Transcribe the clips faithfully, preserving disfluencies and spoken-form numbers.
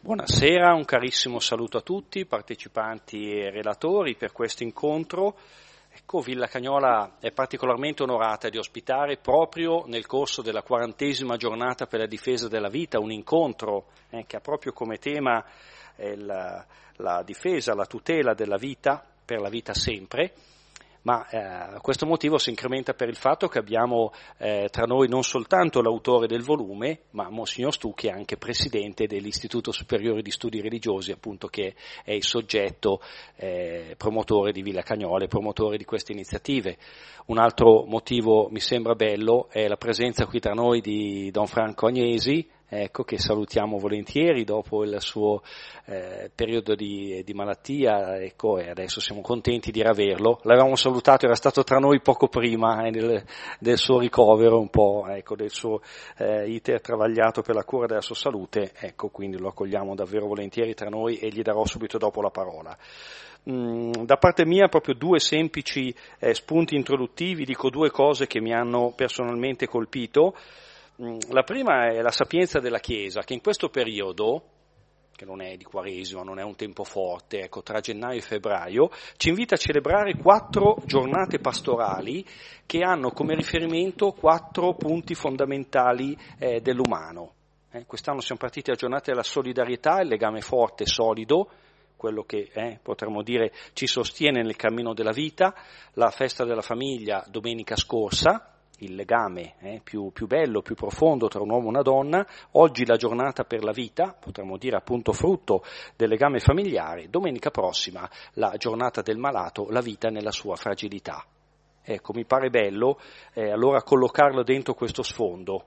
Buonasera, un carissimo saluto a tutti, partecipanti e relatori per questo incontro. Ecco, Villa Cagnola è particolarmente onorata di ospitare proprio nel corso della quarantesima giornata per la difesa della vita un incontro eh, che ha proprio come tema eh, la, la difesa, la tutela della vita, per la vita sempre. Ma eh, questo motivo si incrementa per il fatto che abbiamo eh, tra noi non soltanto l'autore del volume, ma Monsignor Stucchi è anche presidente dell'Istituto Superiore di Studi Religiosi, appunto, che è il soggetto eh, promotore di Villa Cagnola e promotore di queste iniziative. Un altro motivo mi sembra bello è la presenza qui tra noi di Don Franco Agnesi, ecco, che salutiamo volentieri dopo il suo eh, periodo di, di malattia, ecco, e adesso siamo contenti di averlo. L'avevamo salutato, era stato tra noi poco prima eh, del, del suo ricovero, un po', ecco, del suo eh, iter travagliato per la cura della sua salute, ecco, quindi lo accogliamo davvero volentieri tra noi e gli darò subito dopo la parola. Da parte mia proprio due semplici eh, spunti introduttivi, dico due cose che mi hanno personalmente colpito. La prima è la sapienza della Chiesa, che in questo periodo, che non è di Quaresima, non è un tempo forte, ecco, tra gennaio e febbraio, ci invita a celebrare quattro giornate pastorali che hanno come riferimento quattro punti fondamentali eh, dell'umano. Eh, quest'anno siamo partiti a giornate della solidarietà, il legame forte e solido, quello che eh, potremmo dire ci sostiene nel cammino della vita, la festa della famiglia domenica scorsa, il legame eh, più, più bello, più profondo tra un uomo e una donna, oggi la giornata per la vita, potremmo dire appunto frutto del legame familiare, domenica prossima la giornata del malato, la vita nella sua fragilità. Ecco, mi pare bello eh, allora collocarlo dentro questo sfondo.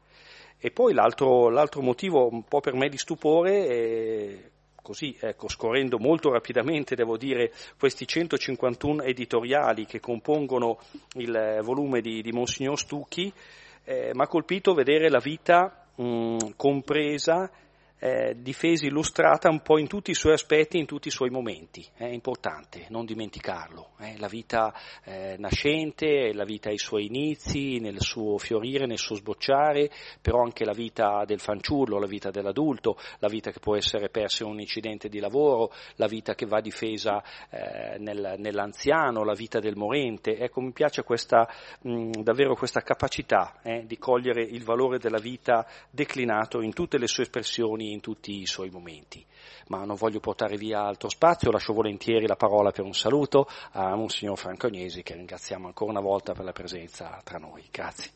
E poi l'altro, l'altro motivo un po' per me di stupore è così, ecco, scorrendo molto rapidamente, devo dire, questi centocinquantuno editoriali che compongono il volume di, di Monsignor Stucchi, eh, mi ha colpito vedere la vita mh, compresa, eh, difesa, illustrata un po' in tutti i suoi aspetti, in tutti i suoi momenti. È importante non dimenticarlo. Eh, la vita eh, nascente, la vita ai suoi inizi, nel suo fiorire, nel suo sbocciare, però anche la vita del fanciullo, la vita dell'adulto, la vita che può essere persa in un incidente di lavoro, la vita che va difesa eh, nel, nell'anziano, la vita del morente. Ecco, mi piace questa, mh, davvero questa capacità eh, di cogliere il valore della vita declinato in tutte le sue espressioni, in tutti i suoi momenti. Ma non voglio portare via altro spazio, lascio volentieri la parola per un saluto a Monsignor Franco Agnesi, che ringraziamo ancora una volta per la presenza tra noi. Grazie.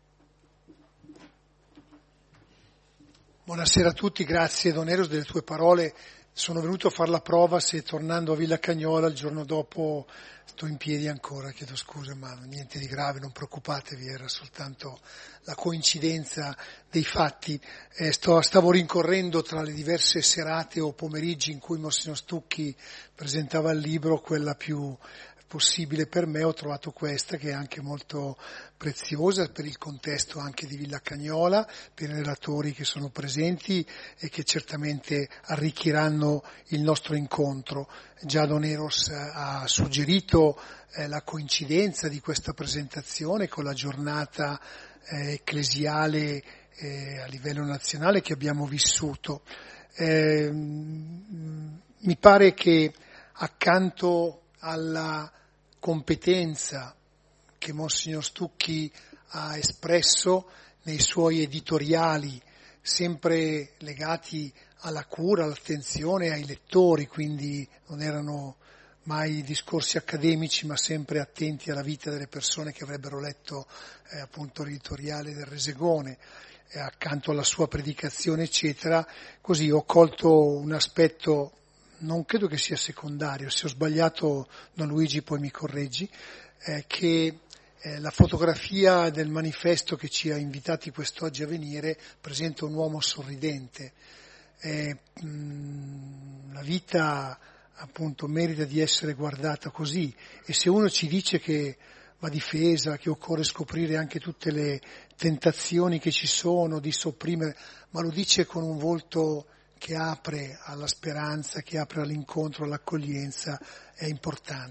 Buonasera a tutti, grazie Don Eros delle tue parole. Sono venuto a fare la prova se tornando a Villa Cagnola il giorno dopo sto in piedi ancora, chiedo scusa, ma niente di grave, non preoccupatevi, era soltanto la coincidenza dei fatti. Eh, sto, stavo rincorrendo tra le diverse serate o pomeriggi in cui Monsignor Stucchi presentava il libro, quella più possibile per me, ho trovato questa che è anche molto preziosa per il contesto anche di Villa Cagnola, per i relatori che sono presenti e che certamente arricchiranno il nostro incontro. Già Don Eros ha suggerito eh, la coincidenza di questa presentazione con la giornata eh, ecclesiale eh, a livello nazionale che abbiamo vissuto. Eh, mi pare che accanto alla competenza che Monsignor Stucchi ha espresso nei suoi editoriali, sempre legati alla cura, all'attenzione ai lettori, quindi non erano mai discorsi accademici, ma sempre attenti alla vita delle persone che avrebbero letto eh, appunto l'editoriale del Resegone, eh, accanto alla sua predicazione, eccetera. Così ho colto un aspetto, non credo che sia secondario, se ho sbagliato Don Luigi poi mi correggi, eh, che eh, la fotografia del manifesto che ci ha invitati quest'oggi a venire presenta un uomo sorridente. Eh, mh, la vita appunto merita di essere guardata così, e se uno ci dice che va difesa, che occorre scoprire anche tutte le tentazioni che ci sono di sopprimere, ma lo dice con un volto che apre alla speranza, che apre all'incontro, all'accoglienza, è importante.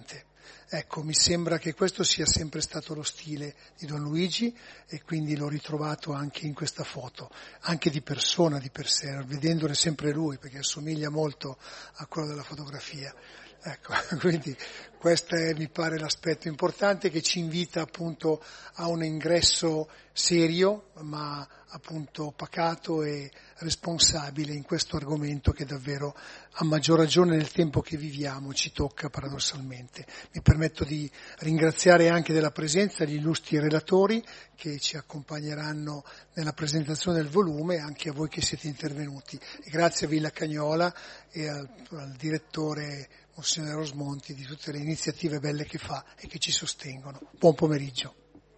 Ecco, mi sembra che questo sia sempre stato lo stile di Don Luigi e quindi l'ho ritrovato anche in questa foto, anche di persona di per sé, vedendone sempre lui, perché assomiglia molto a quello della fotografia. Ecco, quindi questo è, mi pare, l'aspetto importante che ci invita appunto a un ingresso serio, ma appunto pacato e responsabile in questo argomento che davvero, a maggior ragione nel tempo che viviamo, ci tocca paradossalmente. Mi permetto di ringraziare anche della presenza gli illustri relatori che ci accompagneranno nella presentazione del volume, e anche a voi che siete intervenuti. E grazie a Villa Cagnola e al, al direttore Monsignore Rosmonti di tutte le iniziative belle che fa e che ci sostengono. Buon pomeriggio.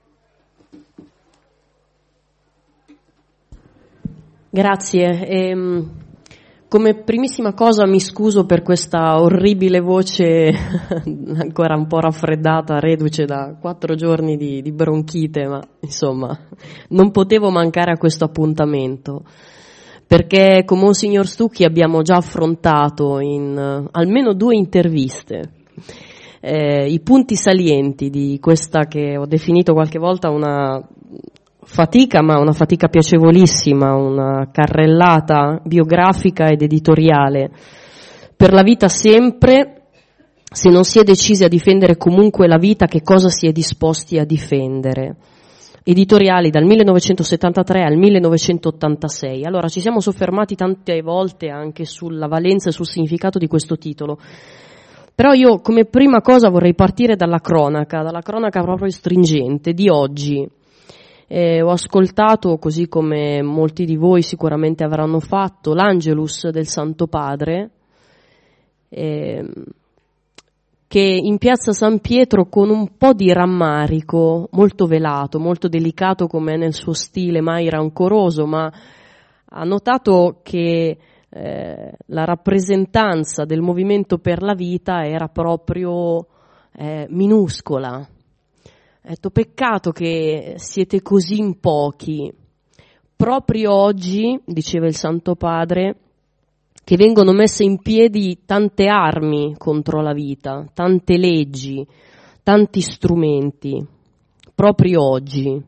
Grazie. Ehm, come primissima cosa mi scuso per questa orribile voce ancora un po' raffreddata, reduce da quattro giorni di, di bronchite, ma insomma non potevo mancare a questo appuntamento, perché con Monsignor Stucchi abbiamo già affrontato in uh, almeno due interviste eh, i punti salienti di questa che ho definito qualche volta una fatica, ma una fatica piacevolissima, una carrellata biografica ed editoriale per la vita sempre. Se non si è decisi a difendere comunque la vita, che cosa si è disposti a difendere? Editoriali dal millenovecentosettantatré al millenovecentottantasei. Allora, ci siamo soffermati tante volte anche sulla valenza e sul significato di questo titolo, però io come prima cosa vorrei partire dalla cronaca, dalla cronaca proprio stringente di oggi. Eh, ho ascoltato, così come molti di voi sicuramente avranno fatto, l'Angelus del Santo Padre, eh, che in piazza San Pietro, con un po' di rammarico, molto velato, molto delicato come è nel suo stile, mai rancoroso, ma ha notato che eh, la rappresentanza del Movimento per la Vita era proprio eh, minuscola. Ha detto: peccato che siete così in pochi. Proprio oggi, diceva il Santo Padre, che vengono messe in piedi tante armi contro la vita, tante leggi, tanti strumenti, proprio oggi.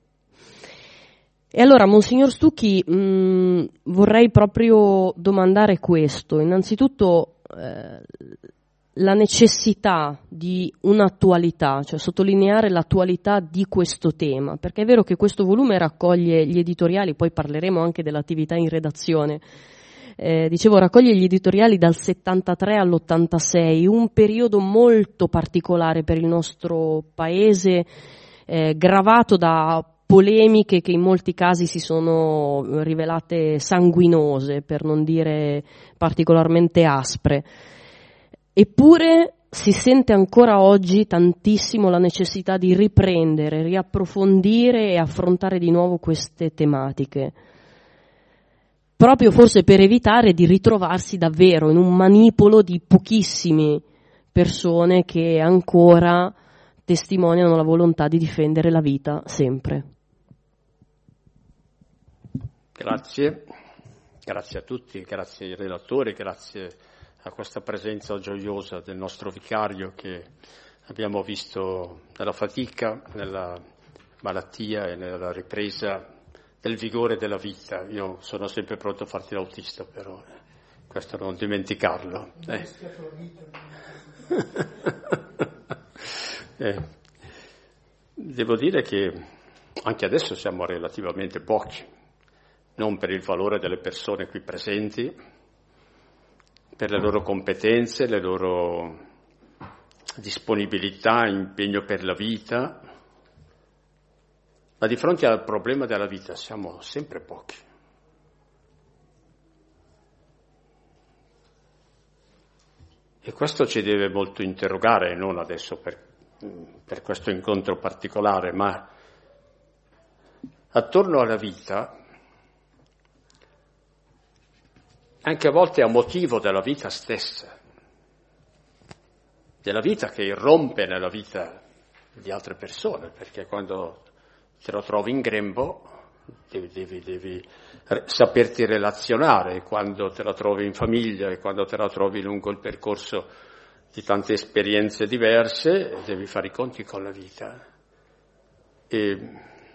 E allora, Monsignor Stucchi, mh, vorrei proprio domandare questo. Innanzitutto, eh, la necessità di un'attualità, cioè sottolineare l'attualità di questo tema, perché è vero che questo volume raccoglie gli editoriali, poi parleremo anche dell'attività in redazione, eh, dicevo raccoglie gli editoriali dal settantatré all'ottantasei, un periodo molto particolare per il nostro paese, eh, gravato da polemiche che in molti casi si sono rivelate sanguinose, per non dire particolarmente aspre. Eppure si sente ancora oggi tantissimo la necessità di riprendere, riapprofondire e affrontare di nuovo queste tematiche, proprio forse per evitare di ritrovarsi davvero in un manipolo di pochissime persone che ancora testimoniano la volontà di difendere la vita sempre. Grazie, grazie a tutti, grazie ai relatori, grazie a questa presenza gioiosa del nostro vicario che abbiamo visto nella fatica, nella malattia e nella ripresa del vigore della vita. Io sono sempre pronto a farti l'autista, però eh, questo non dimenticarlo. Eh. eh. Devo dire che anche adesso siamo relativamente pochi, non per il valore delle persone qui presenti, per le loro competenze, le loro disponibilità, impegno per la vita, ma di fronte al problema della vita siamo sempre pochi. E questo ci deve molto interrogare, non adesso per, per questo incontro particolare, ma attorno alla vita, anche a volte a motivo della vita stessa, della vita che irrompe nella vita di altre persone, perché quando te lo trovi in grembo devi, devi, devi saperti relazionare, quando te la trovi in famiglia e quando te la trovi lungo il percorso di tante esperienze diverse, e devi fare i conti con la vita. E,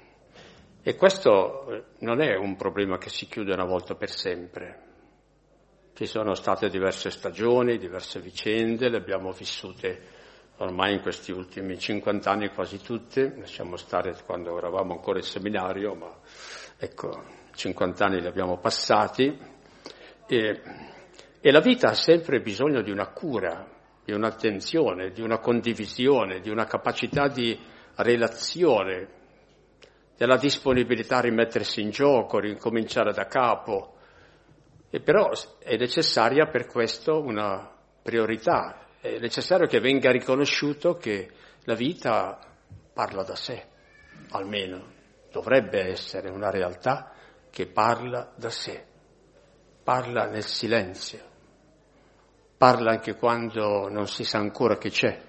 e questo non è un problema che si chiude una volta per sempre. Ci sono state diverse stagioni, diverse vicende, le abbiamo vissute ormai in questi ultimi cinquanta anni quasi tutte, lasciamo stare quando eravamo ancora in seminario, ma ecco, cinquanta anni li abbiamo passati. E, e la vita ha sempre bisogno di una cura, di un'attenzione, di una condivisione, di una capacità di relazione, della disponibilità a rimettersi in gioco, ricominciare da capo. E però è necessaria per questo una priorità, è necessario che venga riconosciuto che la vita parla da sé, almeno dovrebbe essere una realtà che parla da sé, parla nel silenzio, parla anche quando non si sa ancora che c'è,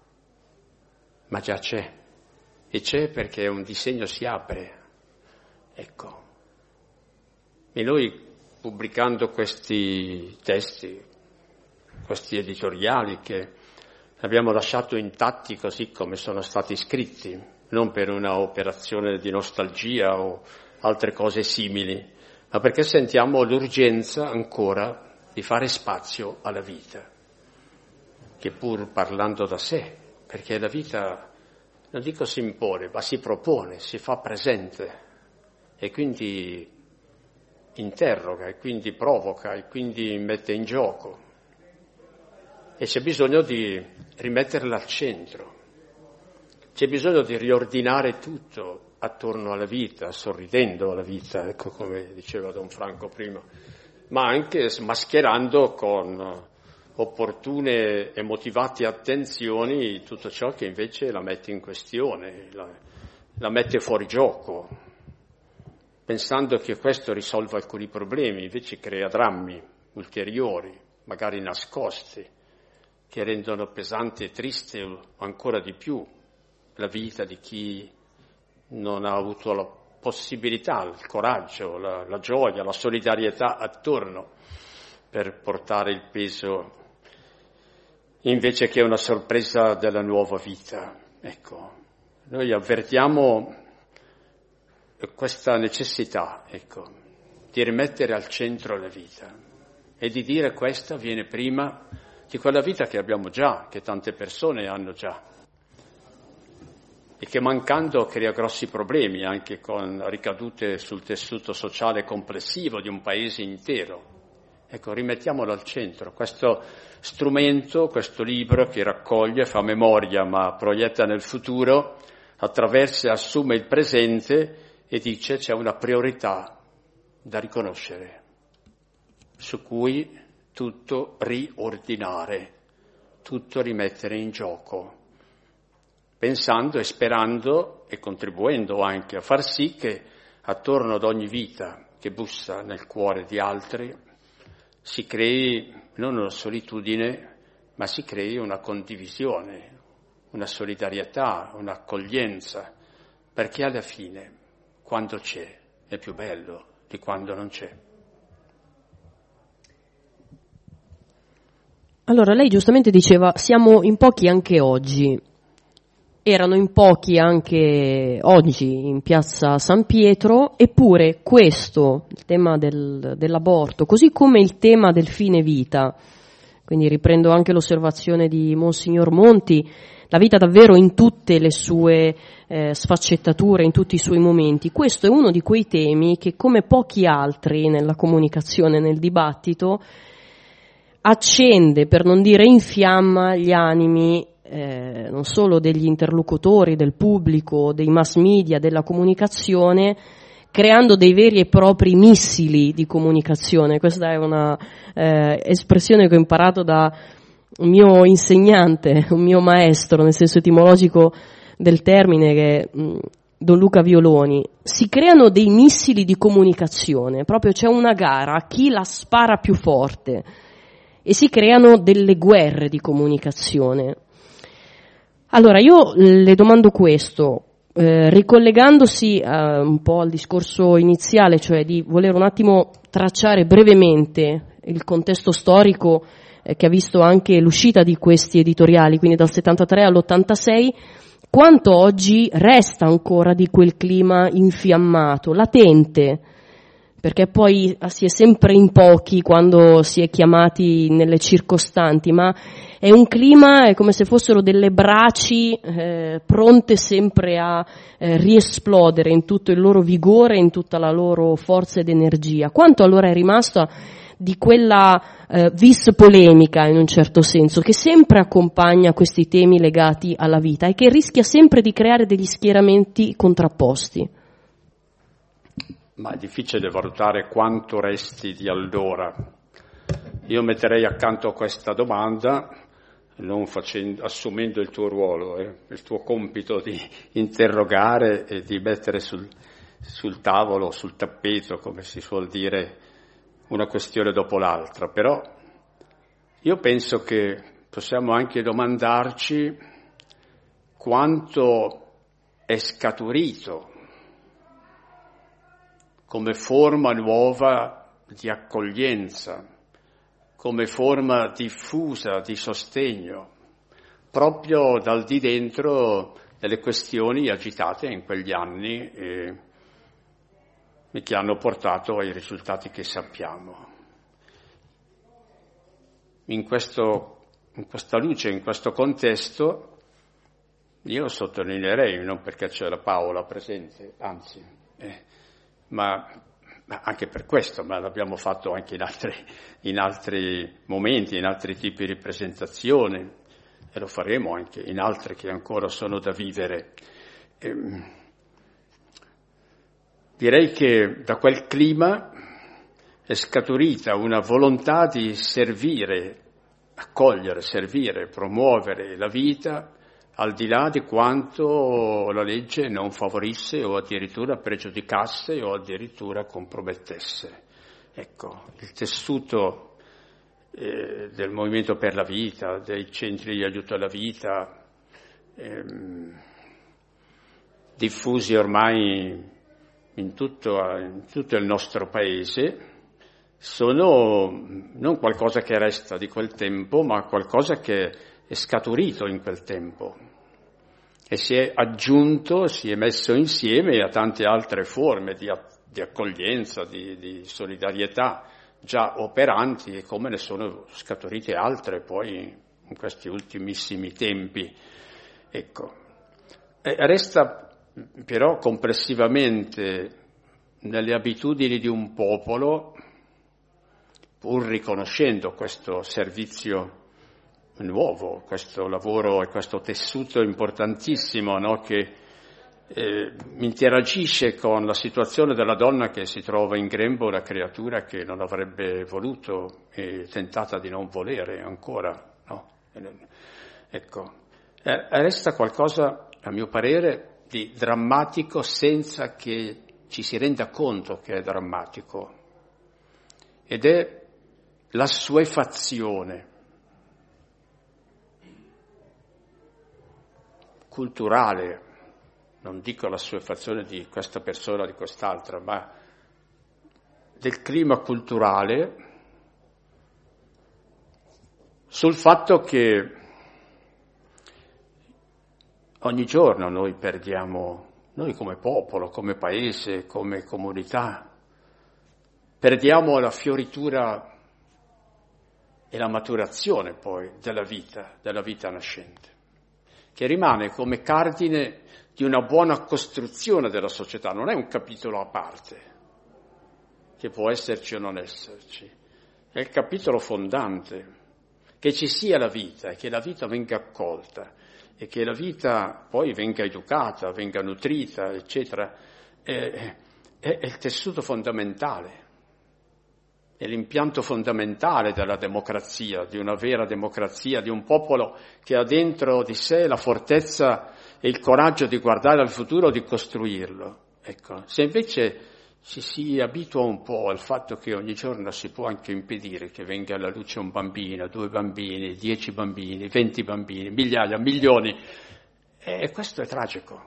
ma già c'è, e c'è perché un disegno si apre, ecco. E noi, pubblicando questi testi, questi editoriali che abbiamo lasciato intatti così come sono stati scritti, non per una operazione di nostalgia o altre cose simili, ma perché sentiamo l'urgenza ancora di fare spazio alla vita, che pur parlando da sé, perché la vita, non dico si impone, ma si propone, si fa presente e quindi interroga, e quindi provoca, e quindi mette in gioco. E c'è bisogno di rimetterla al centro, c'è bisogno di riordinare tutto attorno alla vita, sorridendo alla vita, ecco come diceva Don Franco prima, ma anche smascherando con opportune e motivate attenzioni tutto ciò che invece la mette in questione, la, la mette fuori gioco, pensando che questo risolva alcuni problemi, invece crea drammi ulteriori, magari nascosti, che rendono pesante e triste ancora di più la vita di chi non ha avuto la possibilità, il coraggio, la, la gioia, la solidarietà attorno per portare il peso invece che una sorpresa della nuova vita. Ecco, noi avvertiamo questa necessità, ecco, di rimettere al centro la vita e di dire questa viene prima di quella vita che abbiamo già, che tante persone hanno già, e che mancando crea grossi problemi anche con ricadute sul tessuto sociale complessivo di un paese intero. Ecco, rimettiamolo al centro, questo strumento, questo libro che raccoglie, fa memoria ma proietta nel futuro, attraversa e assume il presente e dice c'è una priorità da riconoscere, su cui tutto riordinare, tutto rimettere in gioco, pensando e sperando e contribuendo anche a far sì che attorno ad ogni vita che bussa nel cuore di altri si crei non una solitudine, ma si crei una condivisione, una solidarietà, un'accoglienza, perché alla fine, quando c'è, è più bello di quando non c'è. Allora, lei giustamente diceva, siamo in pochi anche oggi. Erano in pochi anche oggi in piazza San Pietro, eppure questo, il tema del, dell'aborto, così come il tema del fine vita, quindi riprendo anche l'osservazione di Monsignor Monti, la vita davvero in tutte le sue eh, sfaccettature, in tutti i suoi momenti, questo è uno di quei temi che come pochi altri nella comunicazione, nel dibattito, accende, per non dire infiamma, gli animi Eh, non solo degli interlocutori, del pubblico, dei mass media, della comunicazione, creando dei veri e propri missili di comunicazione. Questa è una eh, espressione che ho imparato da un mio insegnante, un mio maestro, nel senso etimologico del termine, che è mh, Don Luca Violoni. Si creano dei missili di comunicazione, proprio c'è una gara a chi la spara più forte e si creano delle guerre di comunicazione. Allora, io le domando questo, eh, ricollegandosi eh, un po' al discorso iniziale, cioè di voler un attimo tracciare brevemente il contesto storico eh, che ha visto anche l'uscita di questi editoriali, quindi dal settantatré all'ottantasei, quanto oggi resta ancora di quel clima infiammato, latente, perché poi si è sempre in pochi quando si è chiamati nelle circostanti, ma è un clima, è come se fossero delle braci eh, pronte sempre a eh, riesplodere in tutto il loro vigore, in tutta la loro forza ed energia. Quanto allora è rimasto di quella eh, vis polemica, in un certo senso, che sempre accompagna questi temi legati alla vita e che rischia sempre di creare degli schieramenti contrapposti? Ma è difficile valutare quanto resti di allora. Io metterei accanto a questa domanda, non facendo, assumendo il tuo ruolo, eh, il tuo compito di interrogare e di mettere sul, sul tavolo, sul tappeto, come si suol dire, una questione dopo l'altra. Però io penso che possiamo anche domandarci quanto è scaturito come forma nuova di accoglienza, come forma diffusa di sostegno, proprio dal di dentro delle questioni agitate in quegli anni e, e che hanno portato ai risultati che sappiamo. In, questo, in questa luce, in questo contesto, io sottolineerei, non perché c'è la Paola presente, anzi, eh, ma, ma anche per questo, ma l'abbiamo fatto anche in altri, in altri momenti, in altri tipi di presentazioni, e lo faremo anche in altre che ancora sono da vivere. Ehm, direi che da quel clima è scaturita una volontà di servire, accogliere, servire, promuovere la vita, al di là di quanto la legge non favorisse o addirittura pregiudicasse o addirittura compromettesse. Ecco, il tessuto eh, del Movimento per la Vita, dei centri di aiuto alla vita, ehm, diffusi ormai in tutto, in tutto il nostro paese, sono non qualcosa che resta di quel tempo, ma qualcosa che è scaturito in quel tempo e si è aggiunto, si è messo insieme a tante altre forme di, di accoglienza, di, di solidarietà già operanti, e come ne sono scaturite altre poi in questi ultimissimi tempi. Ecco. E resta però complessivamente nelle abitudini di un popolo, pur riconoscendo questo servizio nuovo, questo lavoro e questo tessuto importantissimo, no, che eh, interagisce con la situazione della donna che si trova in grembo, una creatura che non avrebbe voluto e tentata di non volere ancora, no? Ecco, eh, resta qualcosa, a mio parere, di drammatico senza che ci si renda conto che è drammatico, ed è l'assuefazione culturale, non dico l'assuefazione di questa persona o di quest'altra, ma del clima culturale sul fatto che ogni giorno noi perdiamo, noi come popolo, come paese, come comunità, perdiamo la fioritura e la maturazione poi della vita, della vita nascente, che rimane come cardine di una buona costruzione della società, non è un capitolo a parte, che può esserci o non esserci, è il capitolo fondante, che ci sia la vita e che la vita venga accolta e che la vita poi venga educata, venga nutrita, eccetera, è, è, è il tessuto fondamentale, è l'impianto fondamentale della democrazia, di una vera democrazia, di un popolo che ha dentro di sé la fortezza e il coraggio di guardare al futuro, di costruirlo. Ecco, se invece ci si abitua un po' al fatto che ogni giorno si può anche impedire che venga alla luce un bambino, due bambini, dieci bambini, venti bambini, migliaia, milioni, e questo è tragico.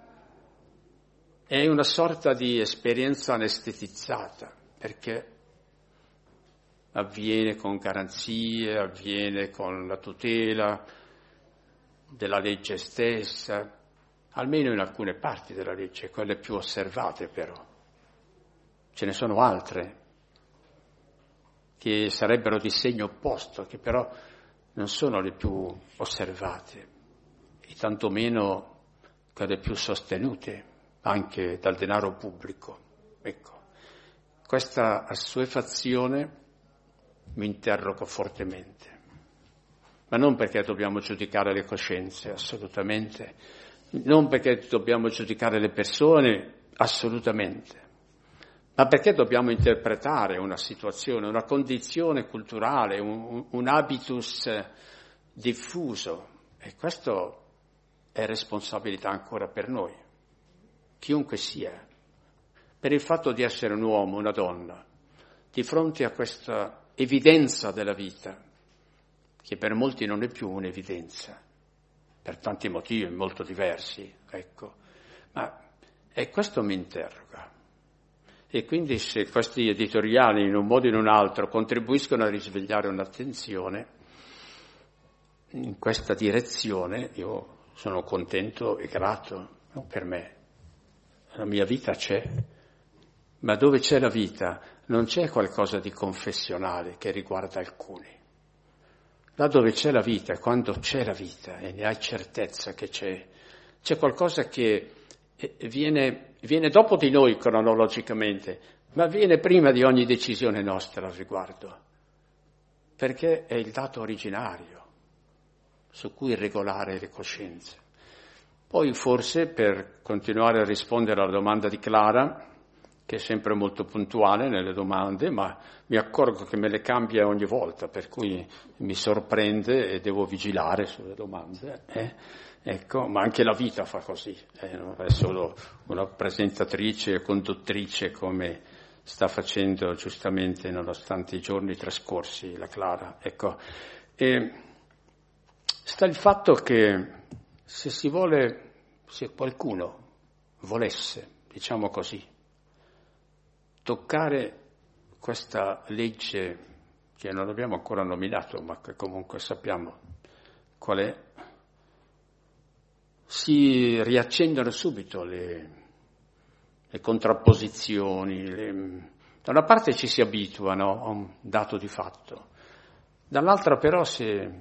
È una sorta di esperienza anestetizzata, perché avviene con garanzie, avviene con la tutela della legge stessa, almeno in alcune parti della legge, quelle più osservate però. Ce ne sono altre che sarebbero di segno opposto, che però non sono le più osservate, e tantomeno quelle più sostenute anche dal denaro pubblico. Ecco, questa assuefazione mi interrogo fortemente, ma non perché dobbiamo giudicare le coscienze, assolutamente, non perché dobbiamo giudicare le persone, assolutamente, ma perché dobbiamo interpretare una situazione, una condizione culturale, un, un habitus diffuso, e questo è responsabilità ancora per noi, chiunque sia, per il fatto di essere un uomo, una donna, di fronte a questa evidenza della vita, che per molti non è più un'evidenza, per tanti motivi molto diversi, ecco, ma e questo mi interroga. E quindi se questi editoriali in un modo o in un altro contribuiscono a risvegliare un'attenzione in questa direzione, io sono contento e grato, no, per me. La mia vita c'è, ma dove c'è la vita non c'è qualcosa di confessionale che riguarda alcuni. Là dove c'è la vita, quando c'è la vita e ne hai certezza che c'è, c'è qualcosa che viene, viene dopo di noi cronologicamente, ma viene prima di ogni decisione nostra al riguardo, perché è il dato originario su cui regolare le coscienze. Poi forse, per continuare a rispondere alla domanda di Clara, che è sempre molto puntuale nelle domande, ma mi accorgo che me le cambia ogni volta, per cui mi sorprende e devo vigilare sulle domande. Eh? Ecco, ma anche la vita fa così, eh? Non è solo una presentatrice e conduttrice come sta facendo giustamente nonostante i giorni trascorsi la Clara. Ecco, e sta il fatto che se si vuole, se qualcuno volesse, diciamo così, toccare questa legge che non abbiamo ancora nominato, ma che comunque sappiamo qual è, si riaccendono subito le, le contrapposizioni. Le, da una parte ci si abitua, no, a un dato di fatto, dall'altra però se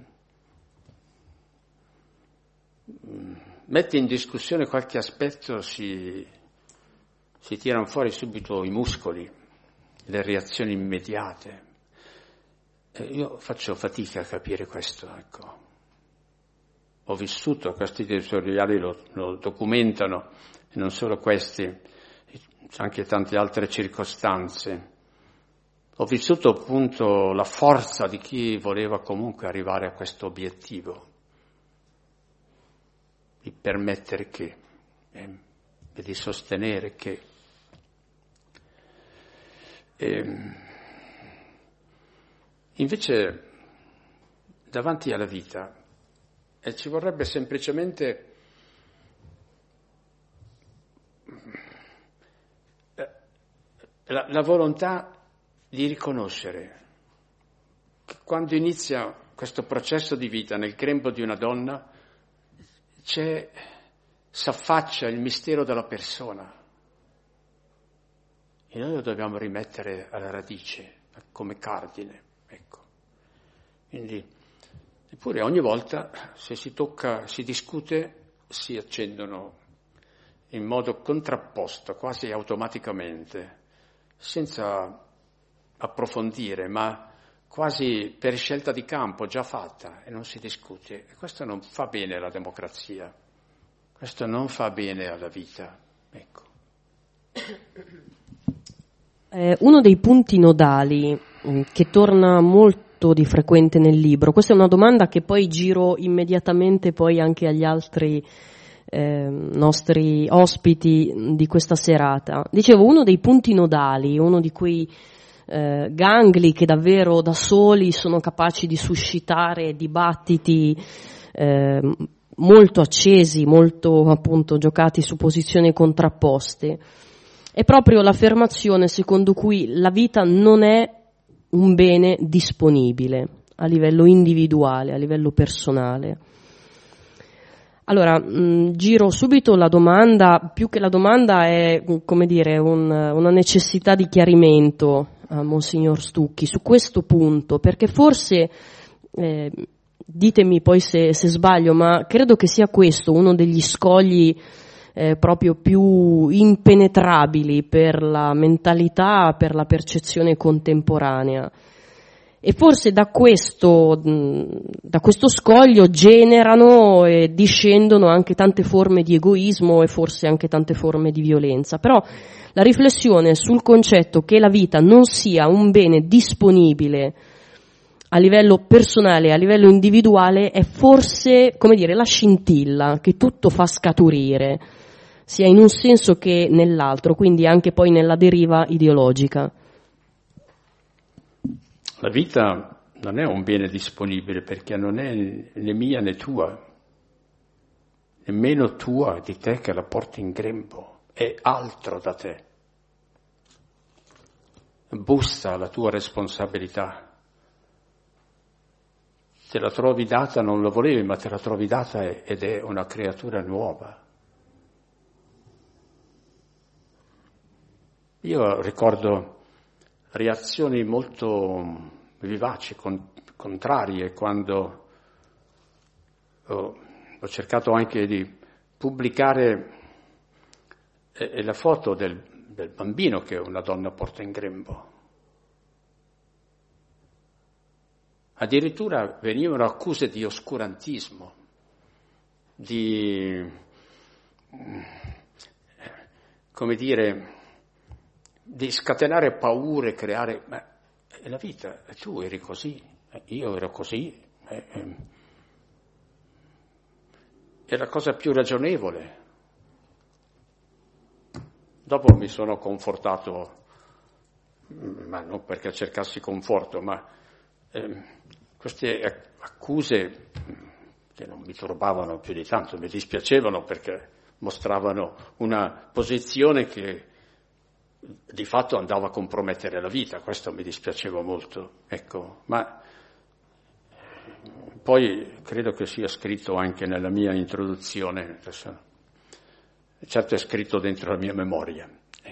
mette in discussione qualche aspetto si, si tirano fuori subito i muscoli, le reazioni immediate. E io faccio fatica a capire questo, ecco. Ho vissuto, questi editoriali lo, lo documentano, e non solo questi, anche tante altre circostanze. Ho vissuto appunto la forza di chi voleva comunque arrivare a questo obiettivo, di permettere che, eh, e di sostenere che. E, invece, davanti alla vita, e ci vorrebbe semplicemente la, la volontà di riconoscere che quando inizia questo processo di vita nel grembo di una donna c'è, s'affaccia il mistero della persona e noi lo dobbiamo rimettere alla radice come cardine, ecco. Quindi eppure ogni volta, se si tocca, si discute, si accendono in modo contrapposto, quasi automaticamente, senza approfondire, ma quasi per scelta di campo già fatta, e non si discute. E questo non fa bene alla democrazia, questo non fa bene alla vita. Ecco. Eh, uno dei punti nodali che torna molto di frequente nel libro, questa è una domanda che poi giro immediatamente poi anche agli altri eh, nostri ospiti di questa serata. Dicevo, uno dei punti nodali, uno di quei eh, gangli che davvero da soli sono capaci di suscitare dibattiti eh, molto accesi, molto appunto giocati su posizioni contrapposte, è proprio l'affermazione secondo cui la vita non è un bene disponibile a livello individuale, a livello personale. Allora, mh, giro subito la domanda, più che la domanda è, come dire, un, una necessità di chiarimento a Monsignor Stucchi su questo punto, perché forse, eh, ditemi poi se, se sbaglio, ma credo che sia questo uno degli scogli eh, proprio più impenetrabili per la mentalità, per la percezione contemporanea. E forse da questo, da questo scoglio generano e discendono anche tante forme di egoismo e forse anche tante forme di violenza. Però la riflessione sul concetto che la vita non sia un bene disponibile a livello personale, a livello individuale, è forse, come dire, la scintilla che tutto fa scaturire, sia in un senso che nell'altro, quindi anche poi nella deriva ideologica. La vita non è un bene disponibile perché non è né mia né tua, nemmeno tua di te che la porti in grembo, è altro da te. Bussa alla tua responsabilità. Te la trovi data, non lo volevi, ma te la trovi data ed è una creatura nuova. Io ricordo reazioni molto vivaci, con, contrarie, quando ho, ho cercato anche di pubblicare eh, la foto del, del bambino che una donna porta in grembo. Addirittura venivano accuse di oscurantismo, di, come dire, di scatenare paure, creare, ma è la vita, tu eri così, io ero così, è, è la cosa più ragionevole. Dopo mi sono confortato, ma non perché cercassi conforto, ma eh, queste accuse che non mi turbavano più di tanto, mi dispiacevano perché mostravano una posizione che di fatto andava a compromettere la vita, questo mi dispiaceva molto, ecco, ma poi credo che sia scritto anche nella mia introduzione, adesso, certo è scritto dentro la mia memoria.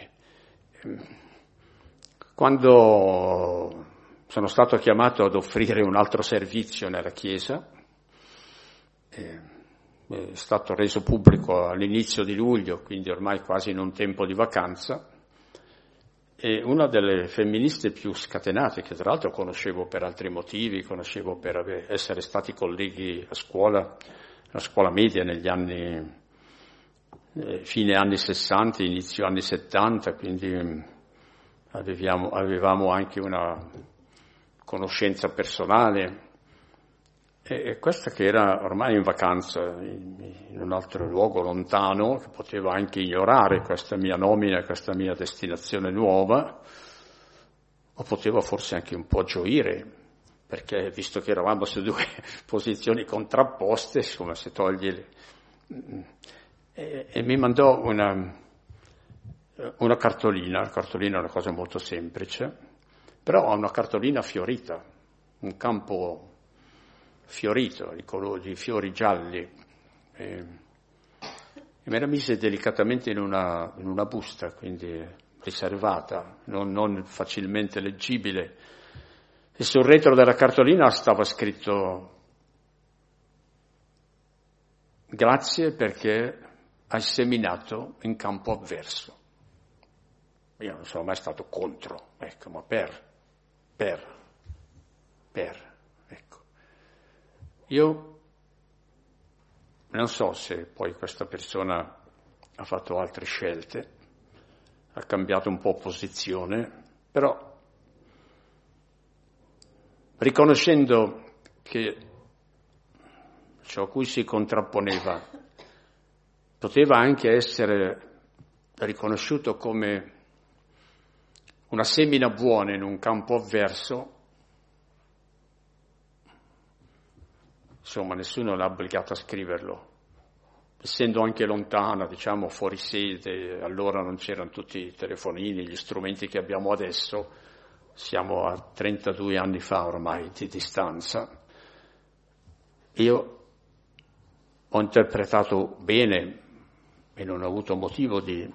Quando sono stato chiamato ad offrire un altro servizio nella Chiesa, è stato reso pubblico all'inizio di luglio, quindi ormai quasi in un tempo di vacanza, e una delle femministe più scatenate, che tra l'altro conoscevo per altri motivi, conoscevo per essere stati colleghi a scuola, a scuola media negli anni, eh, fine anni sessanta, inizio anni settanta, quindi avevamo, avevamo anche una conoscenza personale. E questa che era ormai in vacanza in un altro luogo lontano, che poteva anche ignorare questa mia nomina, questa mia destinazione nuova, o poteva forse anche un po' gioire, perché visto che eravamo su due posizioni contrapposte, insomma, se togli le... e, e mi mandò una, una cartolina, la cartolina è una cosa molto semplice, però ha una cartolina fiorita, un campo fiorito, di colori, di fiori gialli, e, e me la mise delicatamente in una, in una busta, quindi riservata, non, non facilmente leggibile, e sul retro della cartolina stava scritto: grazie perché hai seminato in campo avverso. Io non sono mai stato contro, ecco, ma per, per, per, ecco. Io non so se poi questa persona ha fatto altre scelte, ha cambiato un po' posizione, però riconoscendo che ciò a cui si contrapponeva poteva anche essere riconosciuto come una semina buona in un campo avverso, insomma, nessuno l'ha obbligato a scriverlo. Essendo anche lontana, diciamo, fuori sede, allora non c'erano tutti i telefonini, gli strumenti che abbiamo adesso, siamo a trentadue anni fa ormai di distanza. Io ho interpretato bene e non ho avuto motivo di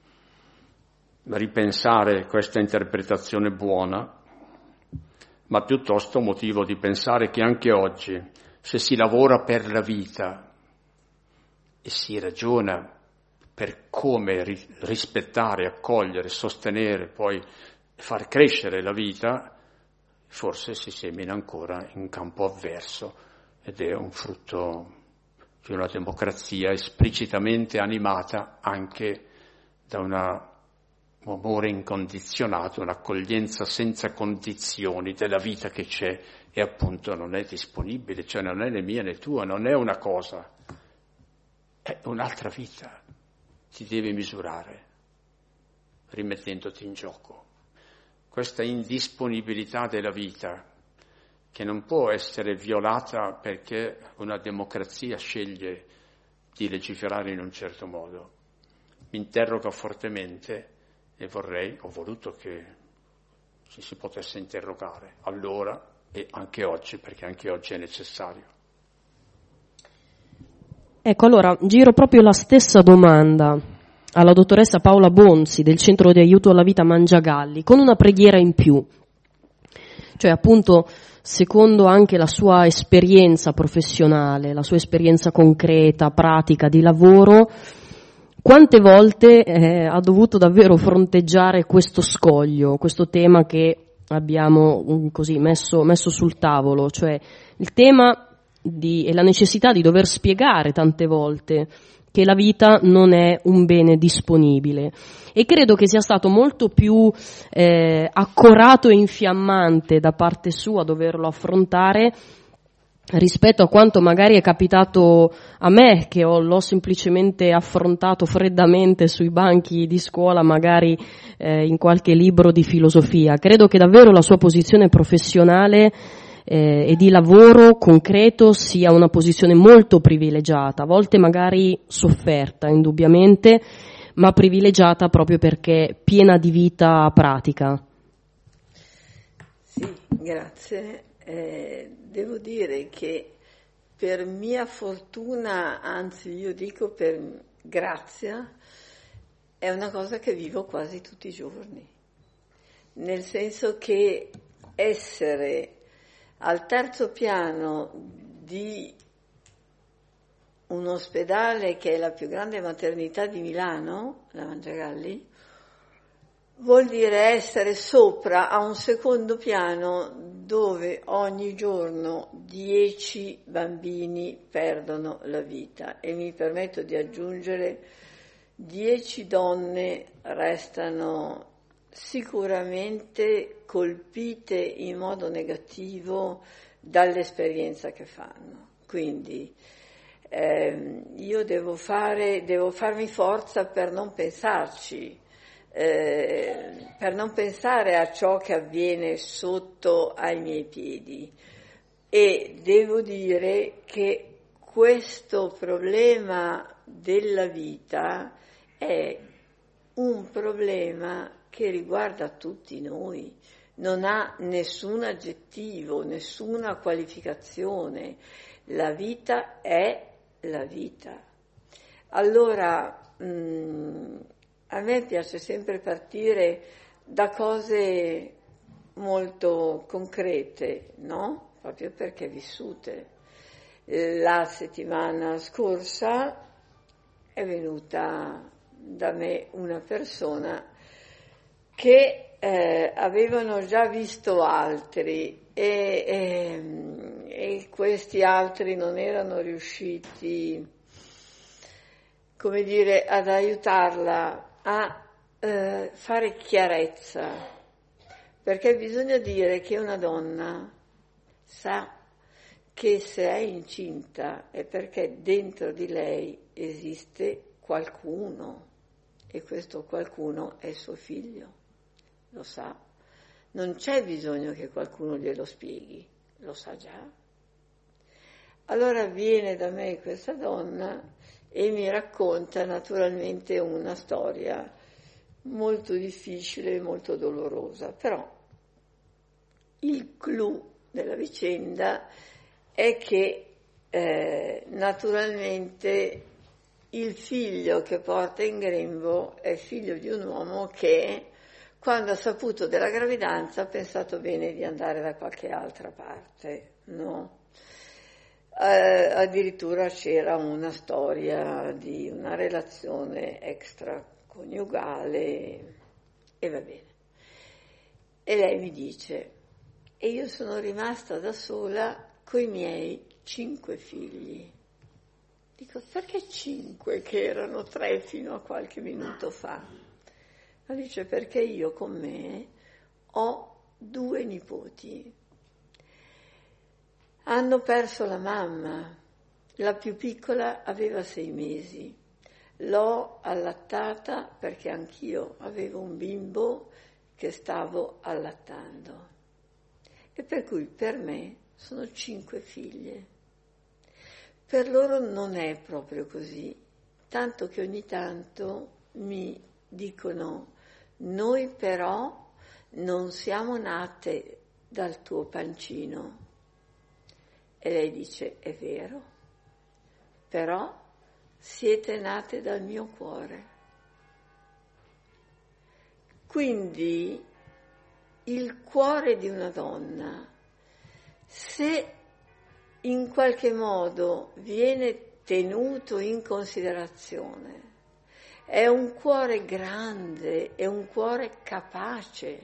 ripensare questa interpretazione buona, ma piuttosto motivo di pensare che anche oggi, se si lavora per la vita e si ragiona per come ri- rispettare, accogliere, sostenere, poi far crescere la vita, forse si semina ancora in campo avverso ed è un frutto di una democrazia esplicitamente animata anche da una un amore incondizionato, un'accoglienza senza condizioni della vita che c'è e appunto non è disponibile, cioè non è né mia né tua, non è una cosa, è un'altra vita, ti devi misurare rimettendoti in gioco. Questa indisponibilità della vita che non può essere violata perché una democrazia sceglie di legiferare in un certo modo, mi interroga fortemente. E vorrei, ho voluto che ci si potesse interrogare allora e anche oggi, perché anche oggi è necessario. Ecco, allora giro proprio la stessa domanda alla dottoressa Paola Bonzi del Centro di Aiuto alla Vita Mangiagalli, con una preghiera in più. Cioè, appunto, secondo anche la sua esperienza professionale, la sua esperienza concreta, pratica di lavoro, quante volte eh, ha dovuto davvero fronteggiare questo scoglio, questo tema che abbiamo um, così messo, messo sul tavolo, cioè il tema di, e la necessità di dover spiegare tante volte che la vita non è un bene disponibile. E credo che sia stato molto più eh, accorato e infiammante da parte sua doverlo affrontare rispetto a quanto magari è capitato a me, che ho, l'ho semplicemente affrontato freddamente sui banchi di scuola, magari eh, in qualche libro di filosofia. Credo che davvero la sua posizione professionale eh, e di lavoro concreto sia una posizione molto privilegiata, a volte magari sofferta, indubbiamente, ma privilegiata proprio perché piena di vita pratica. Sì, grazie. Eh, devo dire che per mia fortuna, anzi io dico per grazia, è una cosa che vivo quasi tutti i giorni, nel senso che essere al terzo piano di un ospedale che è la più grande maternità di Milano, la Mangiagalli, vuol dire essere sopra a un secondo piano dove ogni giorno dieci bambini perdono la vita e mi permetto di aggiungere dieci donne restano sicuramente colpite in modo negativo dall'esperienza che fanno. Quindi eh, io devo fare, devo farmi forza per non pensarci. Eh, per non pensare a ciò che avviene sotto ai miei piedi, e devo dire che questo problema della vita è un problema che riguarda tutti noi, non ha nessun aggettivo, nessuna qualificazione, la vita è la vita. Allora mh, a me piace sempre partire da cose molto concrete, no? Proprio perché vissute. La settimana scorsa è venuta da me una persona che eh, avevano già visto altri e, e, e questi altri non erano riusciti, come dire, ad aiutarla a eh, fare chiarezza, perché bisogna dire che una donna sa che se è incinta è perché dentro di lei esiste qualcuno e questo qualcuno è suo figlio, lo sa, non c'è bisogno che qualcuno glielo spieghi, lo sa già. Allora viene da me questa donna e mi racconta naturalmente una storia molto difficile e molto dolorosa, però il clou della vicenda è che eh, naturalmente il figlio che porta in grembo è figlio di un uomo che, quando ha saputo della gravidanza, ha pensato bene di andare da qualche altra parte, no? Eh, addirittura c'era una storia di una relazione extraconiugale e va bene. E lei mi dice, e io sono rimasta da sola coi miei cinque figli. Dico, perché cinque, che erano tre fino a qualche minuto fa? Ma dice, perché io con me ho due nipoti. Hanno perso la mamma, la più piccola aveva sei mesi, l'ho allattata perché anch'io avevo un bimbo che stavo allattando. E per cui per me sono cinque figlie. Per loro non è proprio così, tanto che ogni tanto mi dicono, noi però non siamo nate dal tuo pancino. E lei dice, è vero, però siete nate dal mio cuore. Quindi il cuore di una donna, se in qualche modo viene tenuto in considerazione, è un cuore grande, è un cuore capace,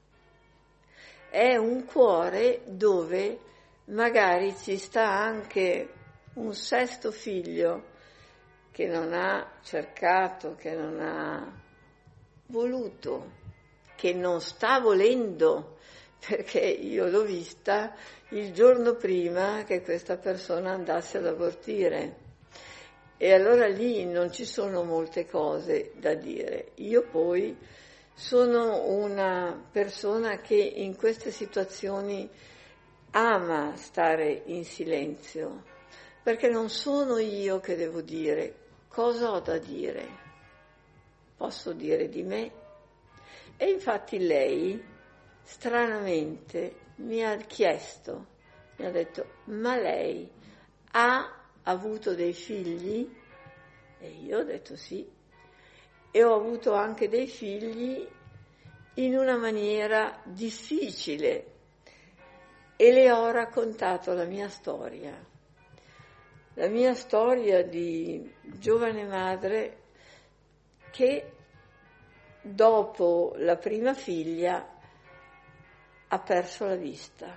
è un cuore dove magari ci sta anche un sesto figlio che non ha cercato, che non ha voluto, che non sta volendo, perché io l'ho vista il giorno prima che questa persona andasse ad abortire. E allora lì non ci sono molte cose da dire. Io poi sono una persona che in queste situazioni ama stare in silenzio, perché non sono io che devo dire cosa ho da dire, posso dire di me. E infatti lei, stranamente, mi ha chiesto, mi ha detto, ma lei ha avuto dei figli? E io ho detto sì, e ho avuto anche dei figli in una maniera difficile, e le ho raccontato la mia storia, la mia storia di giovane madre che dopo la prima figlia ha perso la vista.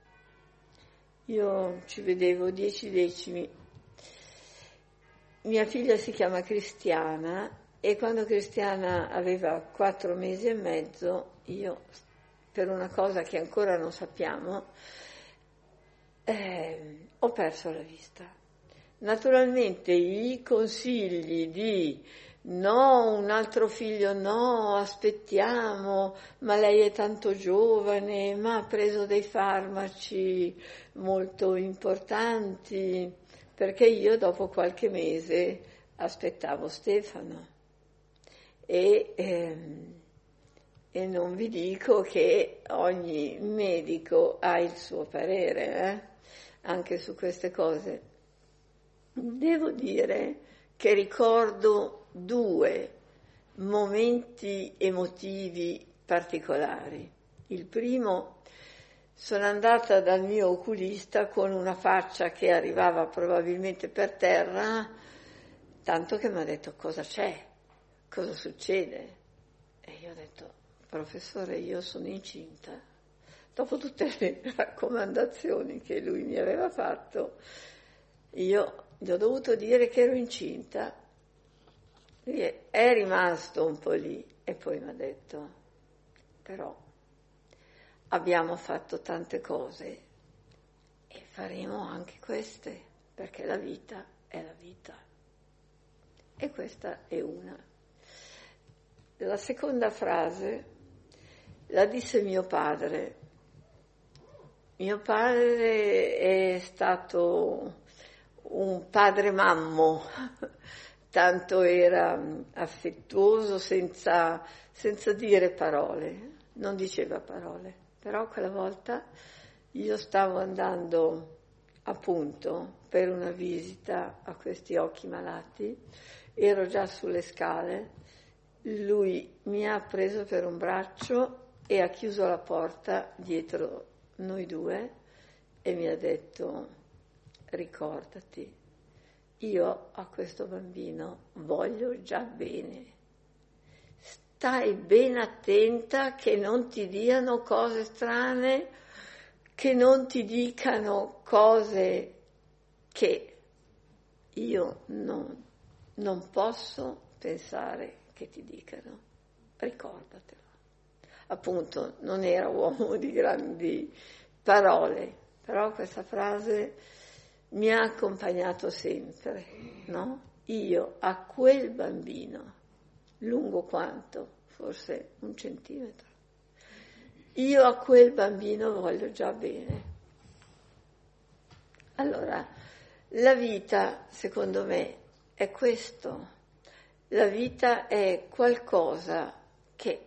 Io ci vedevo dieci decimi. Mia figlia si chiama Cristiana e quando Cristiana aveva quattro mesi e mezzo, io, per una cosa che ancora non sappiamo, eh, ho perso la vista. Naturalmente i consigli di no, un altro figlio no, aspettiamo, ma lei è tanto giovane, ma ha preso dei farmaci molto importanti, perché io dopo qualche mese aspettavo Stefano e, ehm, e non vi dico che ogni medico ha il suo parere, eh, anche su queste cose. Devo dire che ricordo due momenti emotivi particolari. Il primo, sono andata dal mio oculista con una faccia che arrivava probabilmente per terra, tanto che mi ha detto cosa c'è, cosa succede? E io ho detto, professore, io sono incinta. Dopo tutte le raccomandazioni che lui mi aveva fatto, io gli ho dovuto dire che ero incinta. Lui è rimasto un po' lì e poi mi ha detto, però abbiamo fatto tante cose e faremo anche queste, perché la vita è la vita. E questa è una. La seconda frase la disse mio padre. Mio padre è stato un padre mammo, tanto era affettuoso senza, senza dire parole, non diceva parole, però quella volta io stavo andando appunto per una visita a questi occhi malati, ero già sulle scale, lui mi ha preso per un braccio e ha chiuso la porta dietro noi due e mi ha detto: ricordati, io a questo bambino voglio già bene, stai ben attenta che non ti diano cose strane, che non ti dicano cose che io non, non posso pensare che ti dicano, ricordatelo. Appunto, non era uomo di grandi parole, però questa frase mi ha accompagnato sempre, no? Io a quel bambino, lungo quanto? Forse un centimetro. Io a quel bambino voglio già bene. Allora, la vita, secondo me, è questo. La vita è qualcosa che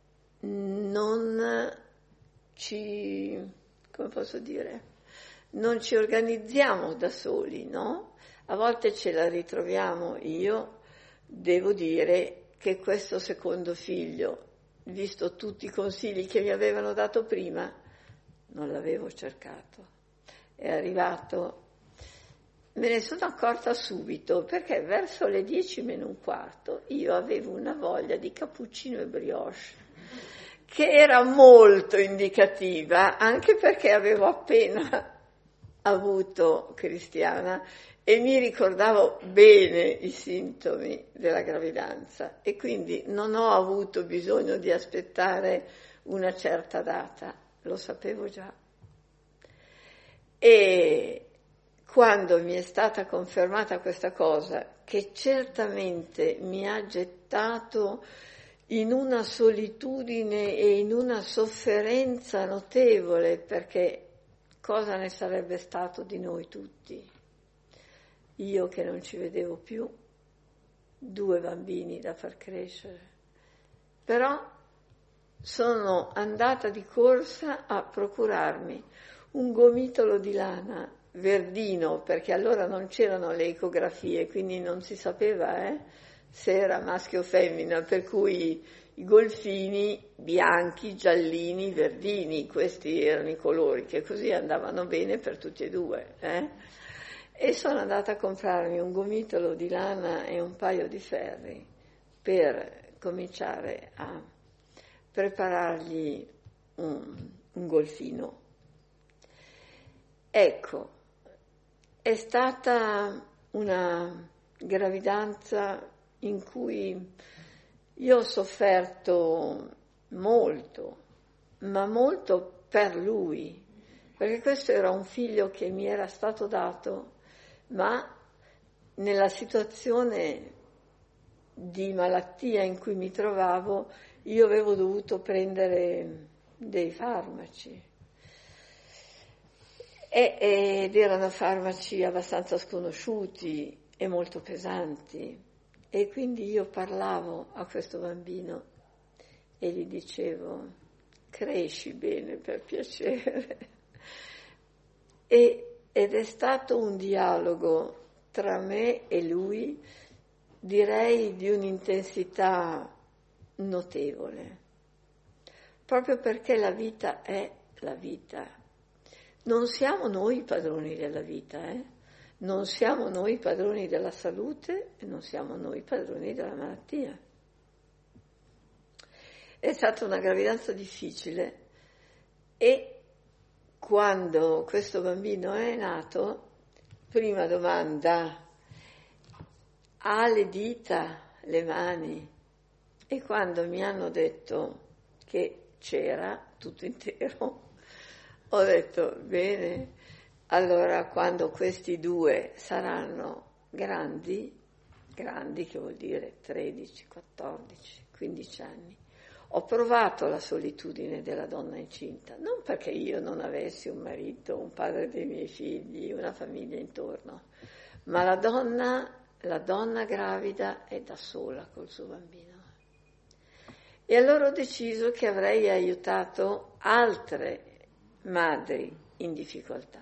non ci, come posso dire, non ci organizziamo da soli, no? A volte ce la ritroviamo. Io devo dire che questo secondo figlio, visto tutti i consigli che mi avevano dato prima, non l'avevo cercato. È arrivato, me ne sono accorta subito, perché verso le dieci meno un quarto io avevo una voglia di cappuccino e brioche, che era molto indicativa, anche perché avevo appena avuto Cristiana e mi ricordavo bene i sintomi della gravidanza e quindi non ho avuto bisogno di aspettare una certa data, lo sapevo già. E quando mi è stata confermata questa cosa, che certamente mi ha gettato in una solitudine e in una sofferenza notevole, perché cosa ne sarebbe stato di noi tutti? Io che non ci vedevo più, due bambini da far crescere, però sono andata di corsa a procurarmi un gomitolo di lana verdino, perché allora non c'erano le ecografie, quindi non si sapeva eh, se era maschio o femmina, per cui i golfini bianchi, giallini, verdini, questi erano i colori che così andavano bene per tutti e due. Eh? E sono andata a comprarmi un gomitolo di lana e un paio di ferri per cominciare a preparargli un, un golfino. Ecco, è stata una gravidanza in cui io ho sofferto molto, ma molto per lui, perché questo era un figlio che mi era stato dato, ma nella situazione di malattia in cui mi trovavo io avevo dovuto prendere dei farmaci e, ed erano farmaci abbastanza sconosciuti e molto pesanti. E quindi io parlavo a questo bambino e gli dicevo: cresci bene per piacere. E, ed è stato un dialogo tra me e lui, direi di un'intensità notevole, proprio perché la vita è la vita. Non siamo noi i padroni della vita, eh? Non siamo noi i padroni della salute e non siamo noi i padroni della malattia. È stata una gravidanza difficile e quando questo bambino è nato, prima domanda: ha le dita, le mani? E quando mi hanno detto che c'era tutto intero, ho detto bene. Allora, quando questi due saranno grandi, grandi che vuol dire tredici, quattordici, quindici anni, ho provato la solitudine della donna incinta, non perché io non avessi un marito, un padre dei miei figli, una famiglia intorno, ma la donna, la donna gravida è da sola col suo bambino. E allora ho deciso che avrei aiutato altre madri in difficoltà.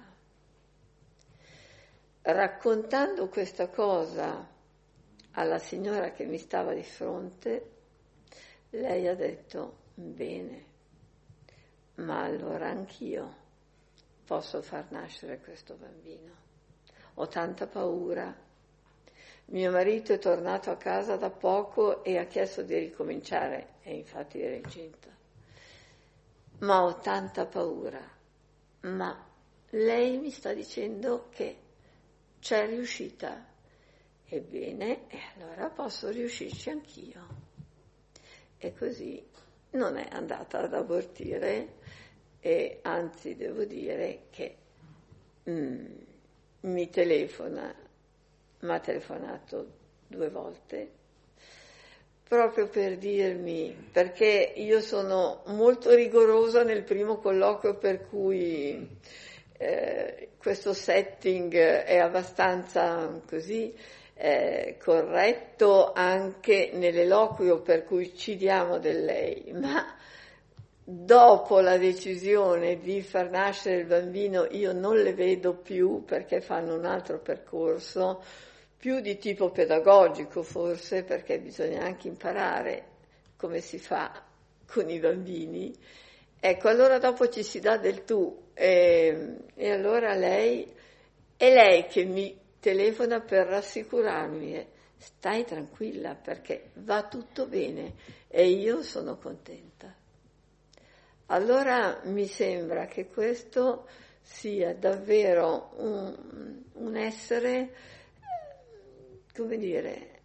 Raccontando questa cosa alla signora che mi stava di fronte, lei ha detto: bene, ma allora anch'io posso far nascere questo bambino. Ho tanta paura. Mio marito è tornato a casa da poco e ha chiesto di ricominciare, e infatti era incinta. Ma ho tanta paura. Ma lei mi sta dicendo che c'è riuscita. Ebbene, e allora posso riuscirci anch'io. E così non è andata ad abortire, e anzi devo dire che mm, mi telefona, mi ha telefonato due volte, proprio per dirmi, perché io sono molto rigorosa nel primo colloquio, per cui eh, questo setting è abbastanza così eh, corretto anche nell'eloquio, per cui ci diamo del lei, ma dopo la decisione di far nascere il bambino io non le vedo più, perché fanno un altro percorso, più di tipo pedagogico forse, perché bisogna anche imparare come si fa con i bambini. Ecco, allora dopo ci si dà del tu, e, e allora lei, è lei che mi telefona per rassicurarmi, eh, stai tranquilla perché va tutto bene e io sono contenta. Allora mi sembra che questo sia davvero un, un essere, come dire,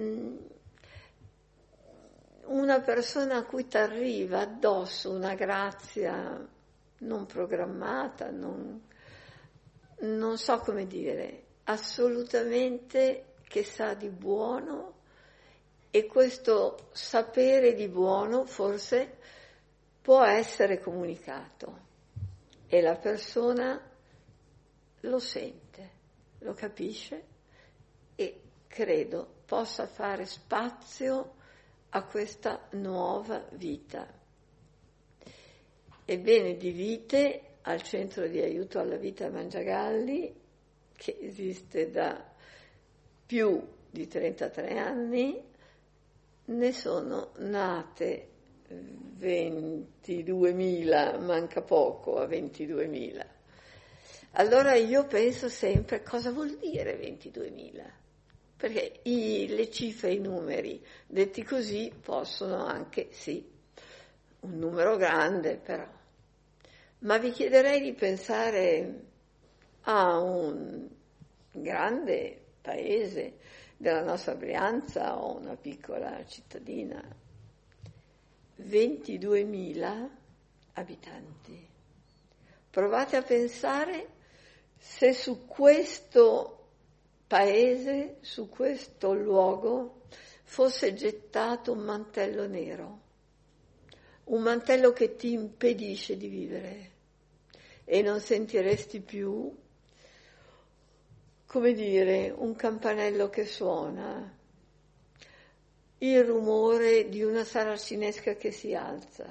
una persona a cui ti arriva addosso una grazia non programmata, non, non so come dire, assolutamente che sa di buono, e questo sapere di buono forse può essere comunicato e la persona lo sente, lo capisce e credo possa fare spazio a questa nuova vita. Ebbene, di vite al Centro di Aiuto alla Vita Mangiagalli, che esiste da più di trentatré anni, ne sono nate ventiduemila, manca poco a ventiduemila. Allora io penso sempre, cosa vuol dire ventiduemila? Perché i, le cifre, i numeri, detti così, possono anche, sì, un numero grande però. Ma vi chiederei di pensare a un grande paese della nostra Brianza o una piccola cittadina, ventiduemila abitanti. Provate a pensare se su questo paese, su questo luogo, fosse gettato un mantello nero, un mantello che ti impedisce di vivere e non sentiresti più, come dire, un campanello che suona, il rumore di una saracinesca che si alza,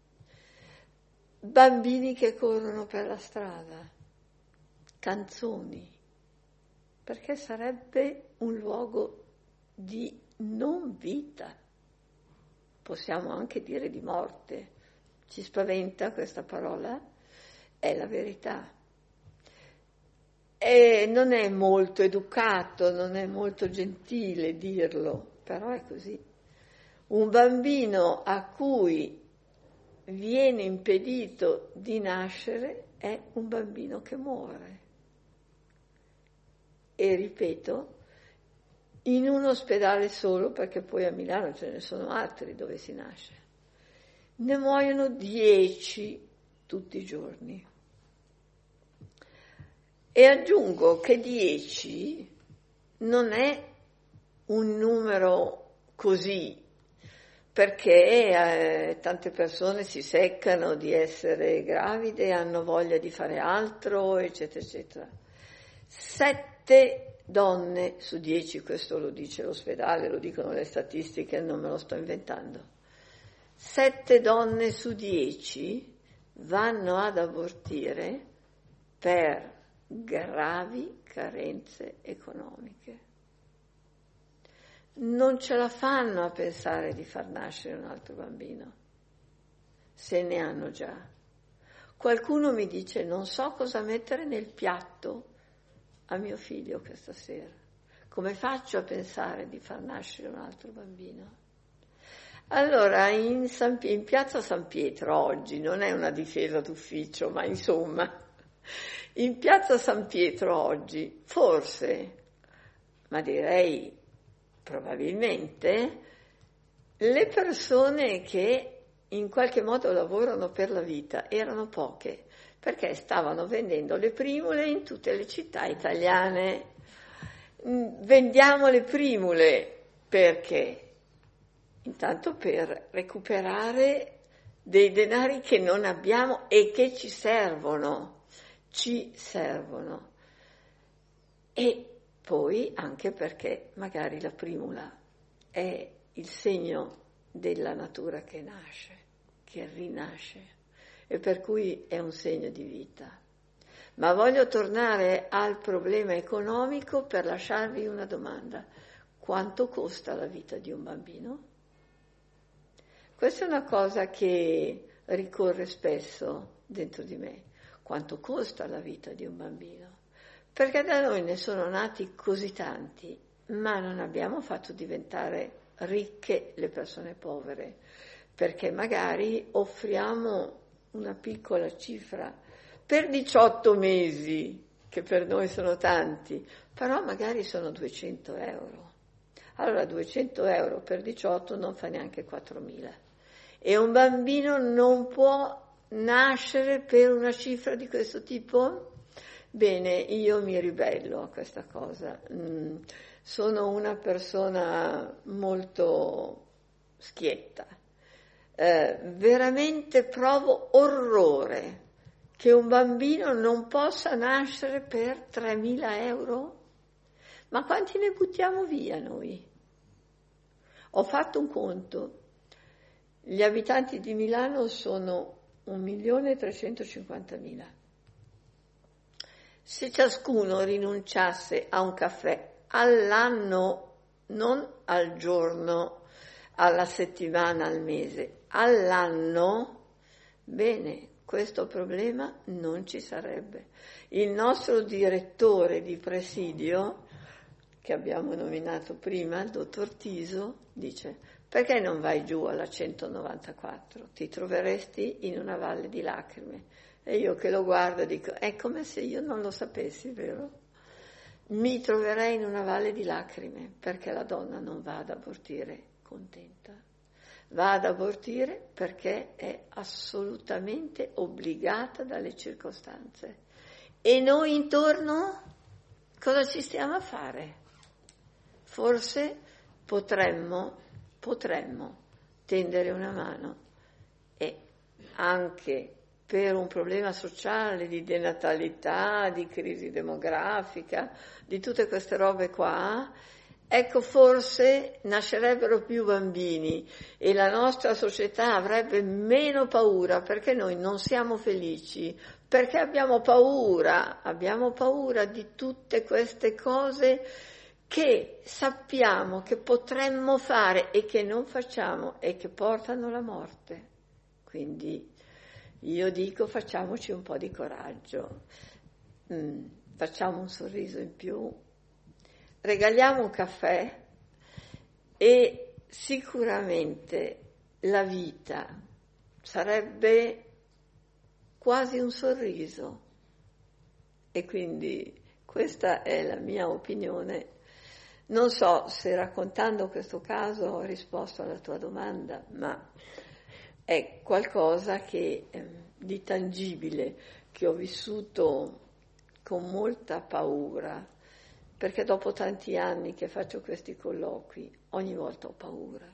bambini che corrono per la strada, canzoni, perché sarebbe un luogo di non vita, possiamo anche dire di morte. Ci spaventa questa parola? È la verità. E non è molto educato, non è molto gentile dirlo, però è così. Un bambino a cui viene impedito di nascere è un bambino che muore. E ripeto, in un ospedale solo, perché poi a Milano ce ne sono altri dove si nasce, ne muoiono dieci tutti i giorni. E aggiungo che dieci non è un numero così, perché eh, tante persone si seccano di essere gravide, hanno voglia di fare altro, eccetera, eccetera. Sette donne su dieci, questo lo dice l'ospedale, lo dicono le statistiche, non me lo sto inventando. Sette donne su dieci vanno ad abortire per gravi carenze economiche. Non ce la fanno a pensare di far nascere un altro bambino, se ne hanno già. Qualcuno mi dice: non so cosa mettere nel piatto a mio figlio questa sera. Come faccio a pensare di far nascere un altro bambino? Allora, in, San, in piazza San Pietro oggi, non è una difesa d'ufficio, ma insomma, in piazza San Pietro oggi, forse, ma direi probabilmente, le persone che in qualche modo lavorano per la vita erano poche, perché stavano vendendo le primule in tutte le città italiane. Vendiamo le primule perché? Intanto per recuperare dei denari che non abbiamo e che ci servono, ci servono. E poi anche perché magari la primula è il segno della natura che nasce, che rinasce, e per cui è un segno di vita. Ma voglio tornare al problema economico per lasciarvi una domanda. Quanto costa la vita di un bambino? Questa è una cosa che ricorre spesso dentro di me. Quanto costa la vita di un bambino? Perché da noi ne sono nati così tanti, ma non abbiamo fatto diventare ricche le persone povere, perché magari offriamo una piccola cifra per diciotto mesi, che per noi sono tanti, però magari sono duecento euro. Allora duecento euro per diciotto non fa neanche quattromila. E un bambino non può nascere per una cifra di questo tipo? Bene, io mi ribello a questa cosa. Mm, sono una persona molto schietta. Eh, veramente provo orrore che un bambino non possa nascere per tremila euro? Ma quanti ne buttiamo via noi? Ho fatto un conto. Gli abitanti di Milano sono un milione trecentocinquantamila. Se ciascuno rinunciasse a un caffè all'anno, non al giorno, alla settimana, al mese, all'anno, bene, questo problema non ci sarebbe. Il nostro direttore di presidio, che abbiamo nominato prima, il dottor Tiso, dice: perché non vai giù alla centonovantaquattro? Ti troveresti in una valle di lacrime. E io che lo guardo dico: è come se io non lo sapessi, vero? Mi troverei in una valle di lacrime, perché la donna non va ad abortire contenta. Va ad abortire perché è assolutamente obbligata dalle circostanze. E noi intorno cosa ci stiamo a fare? Forse potremmo, potremmo tendere una mano e anche per un problema sociale di denatalità, di crisi demografica, di tutte queste robe qua, ecco, forse nascerebbero più bambini e la nostra società avrebbe meno paura, perché noi non siamo felici, perché abbiamo paura, abbiamo paura di tutte queste cose che sappiamo che potremmo fare e che non facciamo e che portano alla morte. Quindi io dico: facciamoci un po' di coraggio, mm, facciamo un sorriso in più, regaliamo un caffè e sicuramente la vita sarebbe quasi un sorriso. E quindi questa è la mia opinione. Non so se raccontando questo caso ho risposto alla tua domanda, ma è qualcosa che, eh, di tangibile, che ho vissuto con molta paura, perché dopo tanti anni che faccio questi colloqui, ogni volta ho paura.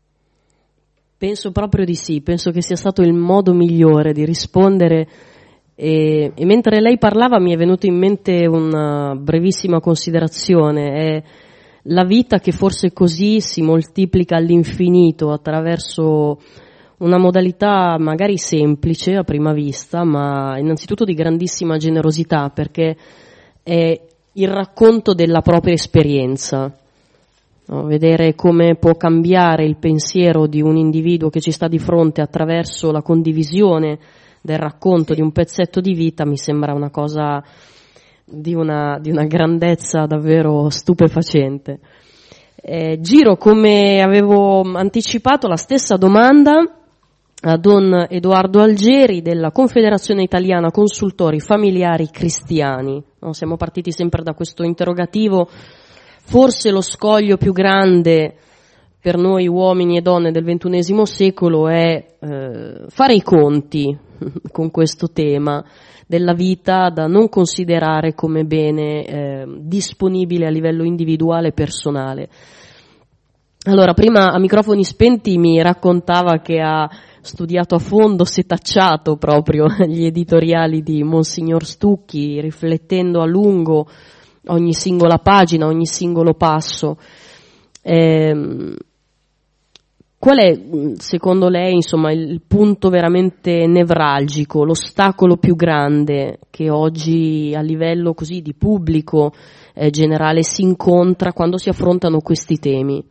Penso proprio di sì, penso che sia stato il modo migliore di rispondere e, e mentre lei parlava mi è venuta in mente una brevissima considerazione. È la vita che forse così si moltiplica all'infinito attraverso una modalità magari semplice a prima vista, ma innanzitutto di grandissima generosità, perché è il racconto della propria esperienza, no? Vedere come può cambiare il pensiero di un individuo che ci sta di fronte attraverso la condivisione del racconto di un pezzetto di vita mi sembra una cosa di una, di una grandezza davvero stupefacente. Eh, giro, come avevo anticipato, la stessa domanda a Don Edoardo Algeri della Confederazione Italiana Consultori Familiari Cristiani. No, siamo partiti sempre da questo interrogativo, forse lo scoglio più grande per noi uomini e donne del ventunesimo secolo è eh, fare i conti con questo tema della vita da non considerare come bene eh, disponibile a livello individuale e personale. Allora, prima a microfoni spenti mi raccontava che ha studiato a fondo, setacciato proprio gli editoriali di Monsignor Stucchi, riflettendo a lungo ogni singola pagina, ogni singolo passo. Eh, qual è, secondo lei, insomma, il punto veramente nevralgico, l'ostacolo più grande che oggi a livello così di pubblico eh, generale si incontra quando si affrontano questi temi?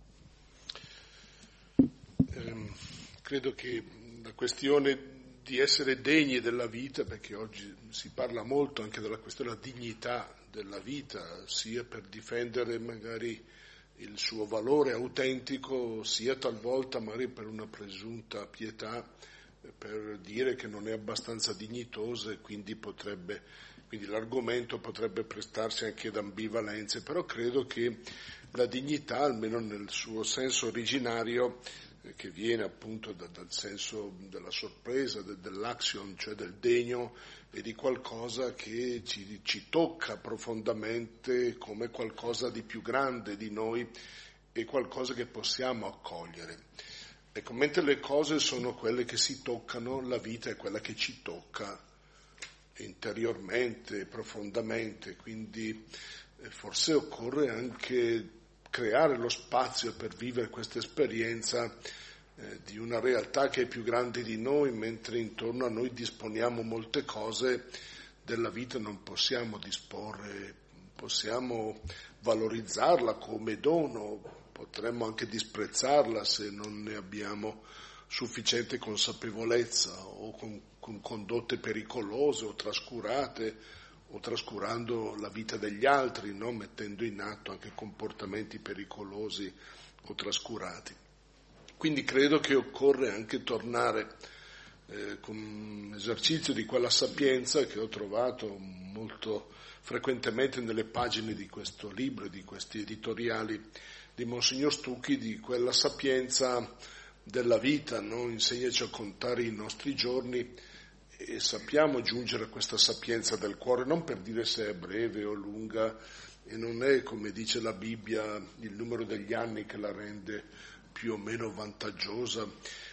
Credo che la questione di essere degni della vita, perché oggi si parla molto anche della questione della dignità della vita, sia per difendere magari il suo valore autentico, sia talvolta magari per una presunta pietà, per dire che non è abbastanza dignitosa e quindi potrebbe, quindi l'argomento potrebbe prestarsi anche ad ambivalenze, però credo che la dignità, almeno nel suo senso originario, che viene appunto da, dal senso della sorpresa, de, dell'action, cioè del degno, e di qualcosa che ci, ci tocca profondamente come qualcosa di più grande di noi e qualcosa che possiamo accogliere. Ecco, mentre le cose sono quelle che si toccano, la vita è quella che ci tocca interiormente, profondamente, quindi eh, forse occorre anche creare lo spazio per vivere questa esperienza eh, di una realtà che è più grande di noi, mentre intorno a noi disponiamo molte cose della vita, non possiamo disporre, possiamo valorizzarla come dono, potremmo anche disprezzarla se non ne abbiamo sufficiente consapevolezza o con, con condotte pericolose o trascurate, o trascurando la vita degli altri, no? Mettendo in atto anche comportamenti pericolosi o trascurati. Quindi credo che occorre anche tornare eh, con un esercizio di quella sapienza che ho trovato molto frequentemente nelle pagine di questo libro, di questi editoriali di Monsignor Stucchi, di quella sapienza della vita, no? Insegnaci a contare i nostri giorni, e sappiamo giungere a questa sapienza del cuore, non per dire se è breve o lunga, e non è, come dice la Bibbia, il numero degli anni che la rende più o meno vantaggiosa,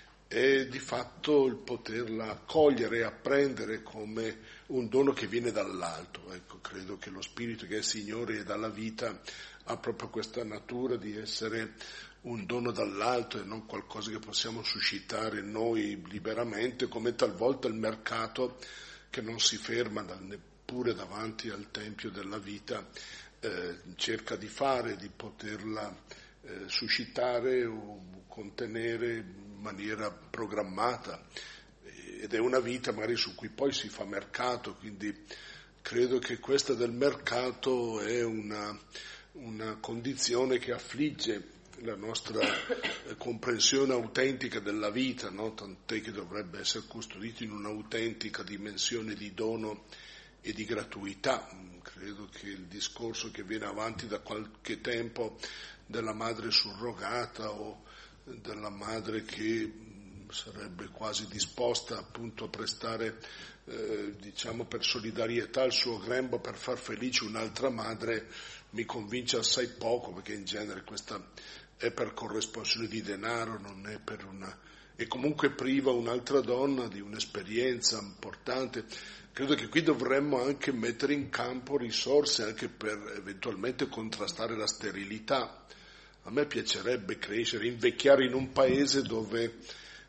è di fatto il poterla accogliere e apprendere come un dono che viene dall'alto. Ecco, credo che lo Spirito che è Signore e dalla vita ha proprio questa natura di essere un dono dall'alto e non qualcosa che possiamo suscitare noi liberamente, come talvolta il mercato, che non si ferma neppure davanti al tempio della vita, eh, cerca di fare, di poterla eh, suscitare o contenere in maniera programmata, ed è una vita magari su cui poi si fa mercato, quindi credo che questa del mercato è una, una condizione che affligge la nostra eh, comprensione autentica della vita, no? Tant'è che dovrebbe essere custodito in un'autentica dimensione di dono e di gratuità. Credo che il discorso che viene avanti da qualche tempo della madre surrogata o della madre che sarebbe quasi disposta appunto a prestare eh, diciamo per solidarietà il suo grembo per far felice un'altra madre, mi convince assai poco, perché in genere questa è per corresponsione di denaro, non è per una, e comunque priva un'altra donna di un'esperienza importante. Credo che qui dovremmo anche mettere in campo risorse anche per eventualmente contrastare la sterilità. A me piacerebbe crescere, invecchiare in un paese dove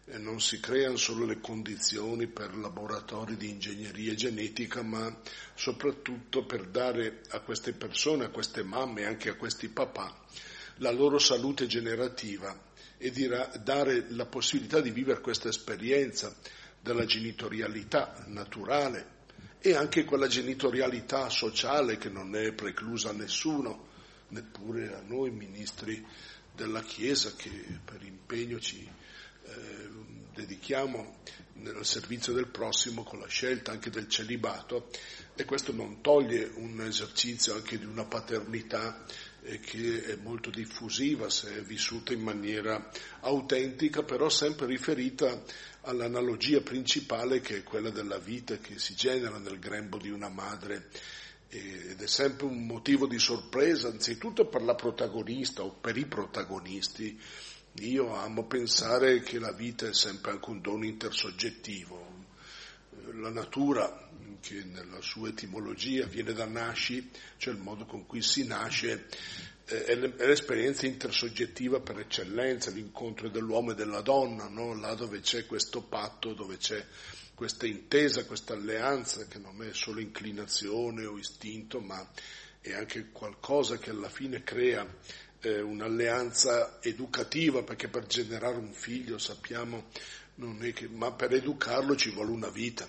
eh, non si creano solo le condizioni per laboratori di ingegneria genetica, ma soprattutto per dare a queste persone, a queste mamme e anche a questi papà la loro salute generativa e di dare la possibilità di vivere questa esperienza della genitorialità naturale e anche quella genitorialità sociale che non è preclusa a nessuno, neppure a noi ministri della Chiesa che per impegno ci eh, dedichiamo nel servizio del prossimo con la scelta anche del celibato, e questo non toglie un esercizio anche di una paternità eh, che è molto diffusiva se è vissuta in maniera autentica, però sempre riferita all'analogia principale che è quella della vita che si genera nel grembo di una madre, ed è sempre un motivo di sorpresa, anzitutto per la protagonista o per i protagonisti. Io amo pensare che la vita è sempre anche un dono intersoggettivo. La natura, che nella sua etimologia viene da nasci, cioè il modo con cui si nasce, è l'esperienza intersoggettiva per eccellenza, l'incontro dell'uomo e della donna, no? Là dove c'è questo patto, dove c'è questa intesa, questa alleanza che non è solo inclinazione o istinto, ma è anche qualcosa che alla fine crea eh, un'alleanza educativa, perché per generare un figlio sappiamo non è che, ma per educarlo ci vuole una vita.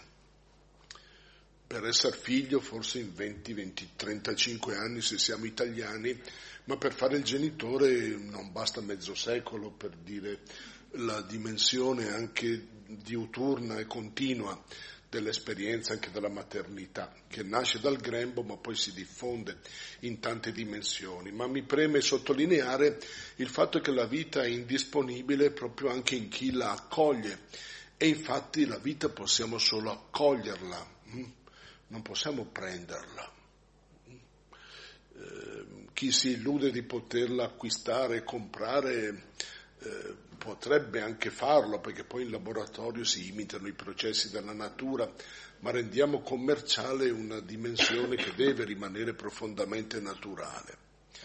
Per essere figlio forse in venti, venti, trentacinque anni se siamo italiani, ma per fare il genitore non basta mezzo secolo, per dire la dimensione anche diuturna e continua dell'esperienza anche della maternità, che nasce dal grembo ma poi si diffonde in tante dimensioni. Ma mi preme sottolineare il fatto che la vita è indisponibile proprio anche in chi la accoglie, e infatti la vita possiamo solo accoglierla, non possiamo prenderla. Eh, chi si illude di poterla acquistare e comprare eh, potrebbe anche farlo, perché poi in laboratorio si imitano i processi della natura, ma rendiamo commerciale una dimensione che deve rimanere profondamente naturale.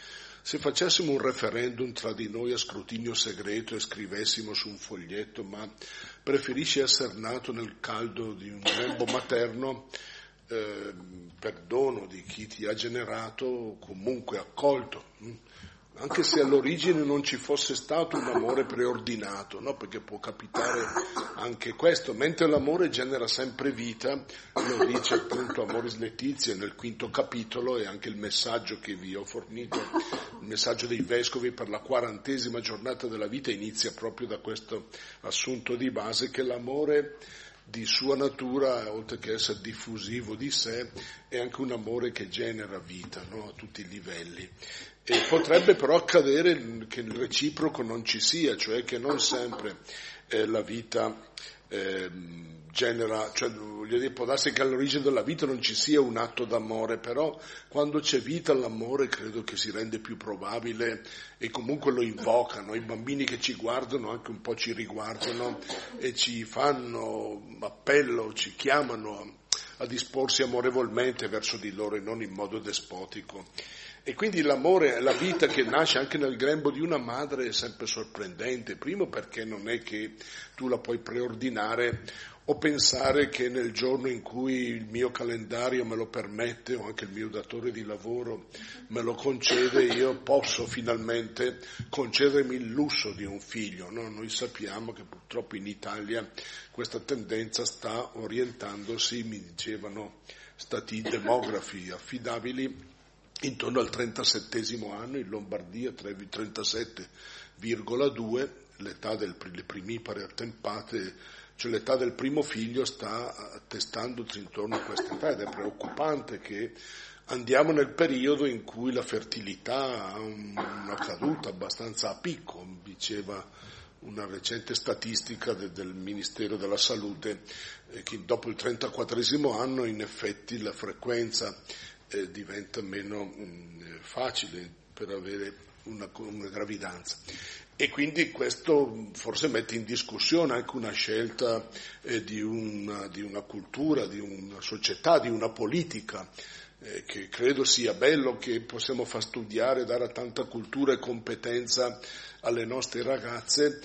Se facessimo un referendum tra di noi a scrutinio segreto e scrivessimo su un foglietto "ma preferisci essere nato nel caldo di un grembo materno", Eh, perdono di chi ti ha generato, comunque accolto, anche se all'origine non ci fosse stato un amore preordinato, no? Perché può capitare anche questo, mentre l'amore genera sempre vita, lo dice appunto Amoris Laetitia nel quinto capitolo, e anche il messaggio che vi ho fornito, il messaggio dei vescovi per la quarantesima giornata della vita, inizia proprio da questo assunto di base, che l'amore di sua natura, oltre che essere diffusivo di sé, è anche un amore che genera vita, no? A tutti i livelli. E potrebbe però accadere che il reciproco non ci sia, cioè che non sempre eh, la vita eh, genera, cioè voglio dire, può darsi che all'origine della vita non ci sia un atto d'amore, però quando c'è vita l'amore credo che si rende più probabile e comunque lo invocano. I bambini che ci guardano anche un po' ci riguardano e ci fanno appello, ci chiamano a disporsi amorevolmente verso di loro e non in modo despotico. E quindi l'amore, la vita che nasce anche nel grembo di una madre è sempre sorprendente, primo perché non è che tu la puoi preordinare o pensare che nel giorno in cui il mio calendario me lo permette o anche il mio datore di lavoro me lo concede, io posso finalmente concedermi il lusso di un figlio, no? Noi sappiamo che purtroppo in Italia questa tendenza sta orientandosi, mi dicevano stati demografi affidabili, intorno al trentasettesimo anno, in Lombardia trentasette virgola due, l'età del le primipare attempate, cioè l'età del primo figlio sta attestandosi intorno a questa età, ed è preoccupante che andiamo nel periodo in cui la fertilità ha una caduta abbastanza a picco, diceva una recente statistica de, del Ministero della Salute, eh, che dopo il trentaquattresimo anno in effetti la frequenza Eh, diventa meno mh, facile per avere una, una gravidanza, e quindi questo forse mette in discussione anche una scelta eh, di, una, di una cultura, di una società, di una politica, eh, che credo sia bello che possiamo far studiare, dare tanta cultura e competenza alle nostre ragazze,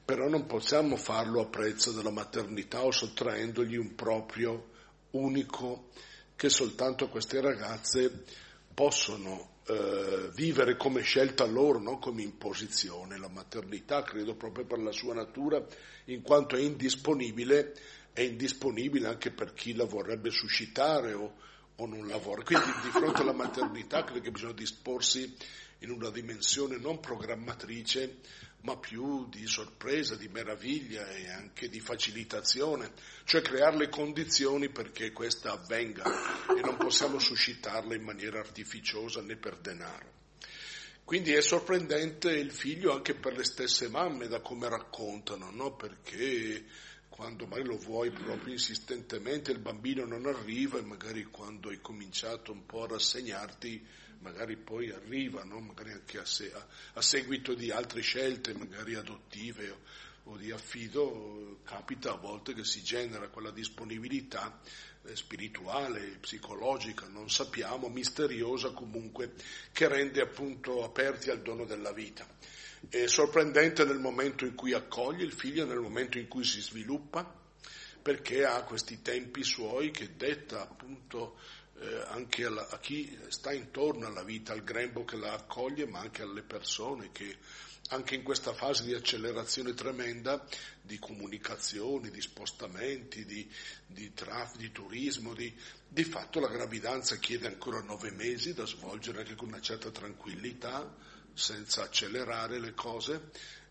però non possiamo farlo a prezzo della maternità o sottraendogli un proprio unico che soltanto queste ragazze possono eh, vivere come scelta loro, non come imposizione. La maternità, credo proprio per la sua natura, in quanto è indisponibile, è indisponibile anche per chi la vorrebbe suscitare o, o non la vorrebbe. Quindi di fronte alla maternità credo che bisogna disporsi in una dimensione non programmatrice, ma più di sorpresa, di meraviglia e anche di facilitazione, cioè creare le condizioni perché questa avvenga e non possiamo suscitarla in maniera artificiosa né per denaro. Quindi è sorprendente il figlio anche per le stesse mamme da come raccontano, no? Perché quando magari lo vuoi proprio insistentemente il bambino non arriva e magari quando hai cominciato un po' a rassegnarti magari poi arriva, no? Magari anche a, se, a, a seguito di altre scelte, magari adottive o, o di affido, capita a volte che si genera quella disponibilità eh, spirituale, psicologica, non sappiamo, misteriosa comunque, che rende appunto aperti al dono della vita. È sorprendente nel momento in cui accoglie il figlio, nel momento in cui si sviluppa, perché ha questi tempi suoi che detta appunto Eh, anche alla, a chi sta intorno alla vita, al grembo che la accoglie, ma anche alle persone che anche in questa fase di accelerazione tremenda, di comunicazioni, di spostamenti, di, di, traf, di turismo, di, di fatto la gravidanza chiede ancora nove mesi da svolgere anche con una certa tranquillità, senza accelerare le cose,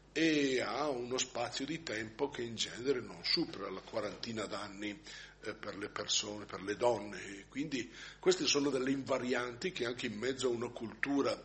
e ha uno spazio di tempo che in genere non supera la quarantina d'anni per le persone, per le donne. Quindi queste sono delle invarianti che anche in mezzo a una cultura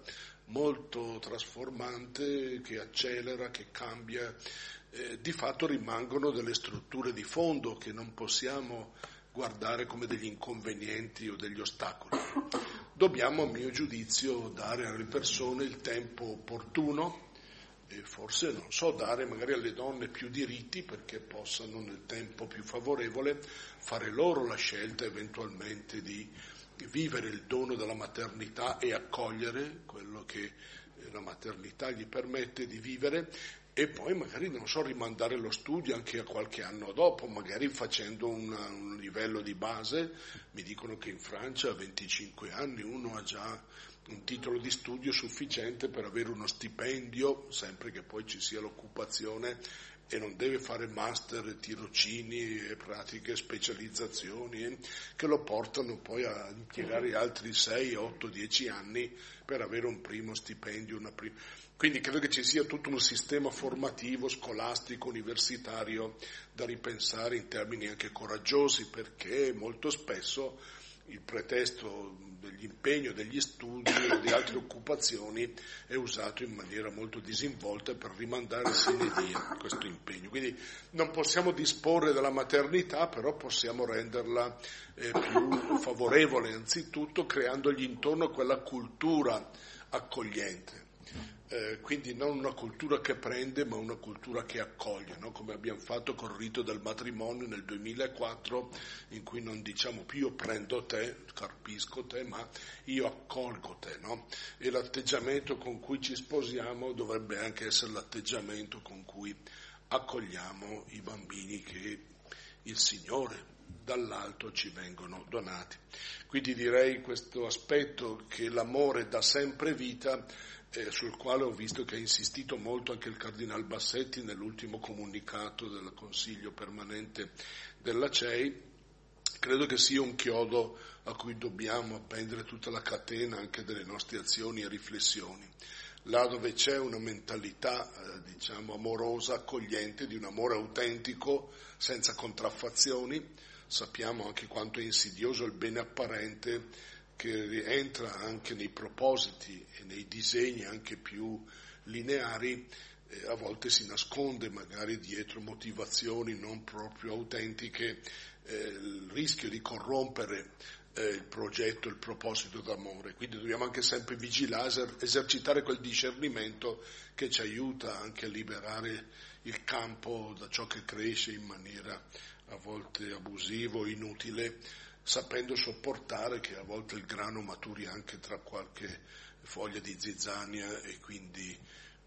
molto trasformante, che accelera, che cambia, eh, di fatto rimangono delle strutture di fondo che non possiamo guardare come degli inconvenienti o degli ostacoli. Dobbiamo, a mio giudizio, dare alle persone il tempo opportuno, e forse, non so, dare magari alle donne più diritti perché possano nel tempo più favorevole fare loro la scelta eventualmente di vivere il dono della maternità e accogliere quello che la maternità gli permette di vivere, e poi magari, non so, rimandare lo studio anche a qualche anno dopo, magari facendo una, un livello di base. Mi dicono che in Francia a venticinque anni uno ha già un titolo di studio sufficiente per avere uno stipendio, sempre che poi ci sia l'occupazione, e non deve fare master, tirocini e pratiche, specializzazioni eh, che lo portano poi a impiegare altri sei, otto, dieci anni per avere un primo stipendio. Una prima... Quindi credo che ci sia tutto un sistema formativo, scolastico, universitario da ripensare in termini anche coraggiosi, perché molto spesso il pretesto dell'impegno, degli studi o di altre occupazioni è usato in maniera molto disinvolta per rimandare sine die questo impegno. Quindi non possiamo disporre della maternità, però possiamo renderla eh, più favorevole, anzitutto creandogli intorno quella cultura accogliente. Eh, quindi non una cultura che prende, ma una cultura che accoglie, no? Come abbiamo fatto col rito del matrimonio nel duemilaquattro, in cui non diciamo più io prendo te, carpisco te, ma io accolgo te, no? E l'atteggiamento con cui ci sposiamo dovrebbe anche essere l'atteggiamento con cui accogliamo i bambini che il Signore dall'alto ci vengono donati. Quindi direi questo aspetto che l'amore dà sempre vita, Eh, sul quale ho visto che ha insistito molto anche il Cardinal Bassetti nell'ultimo comunicato del Consiglio permanente della C E I, credo che sia un chiodo a cui dobbiamo appendere tutta la catena anche delle nostre azioni e riflessioni. Là dove c'è una mentalità, eh, diciamo, amorosa, accogliente, di un amore autentico, senza contraffazioni, sappiamo anche quanto è insidioso il bene apparente, che rientra anche nei propositi e nei disegni anche più lineari, eh, a volte si nasconde magari dietro motivazioni non proprio autentiche eh, il rischio di corrompere eh, il progetto, il proposito d'amore. Quindi dobbiamo anche sempre vigilare, esercitare quel discernimento che ci aiuta anche a liberare il campo da ciò che cresce in maniera a volte abusiva o inutile, sapendo sopportare che a volte il grano maturi anche tra qualche foglia di zizzania e quindi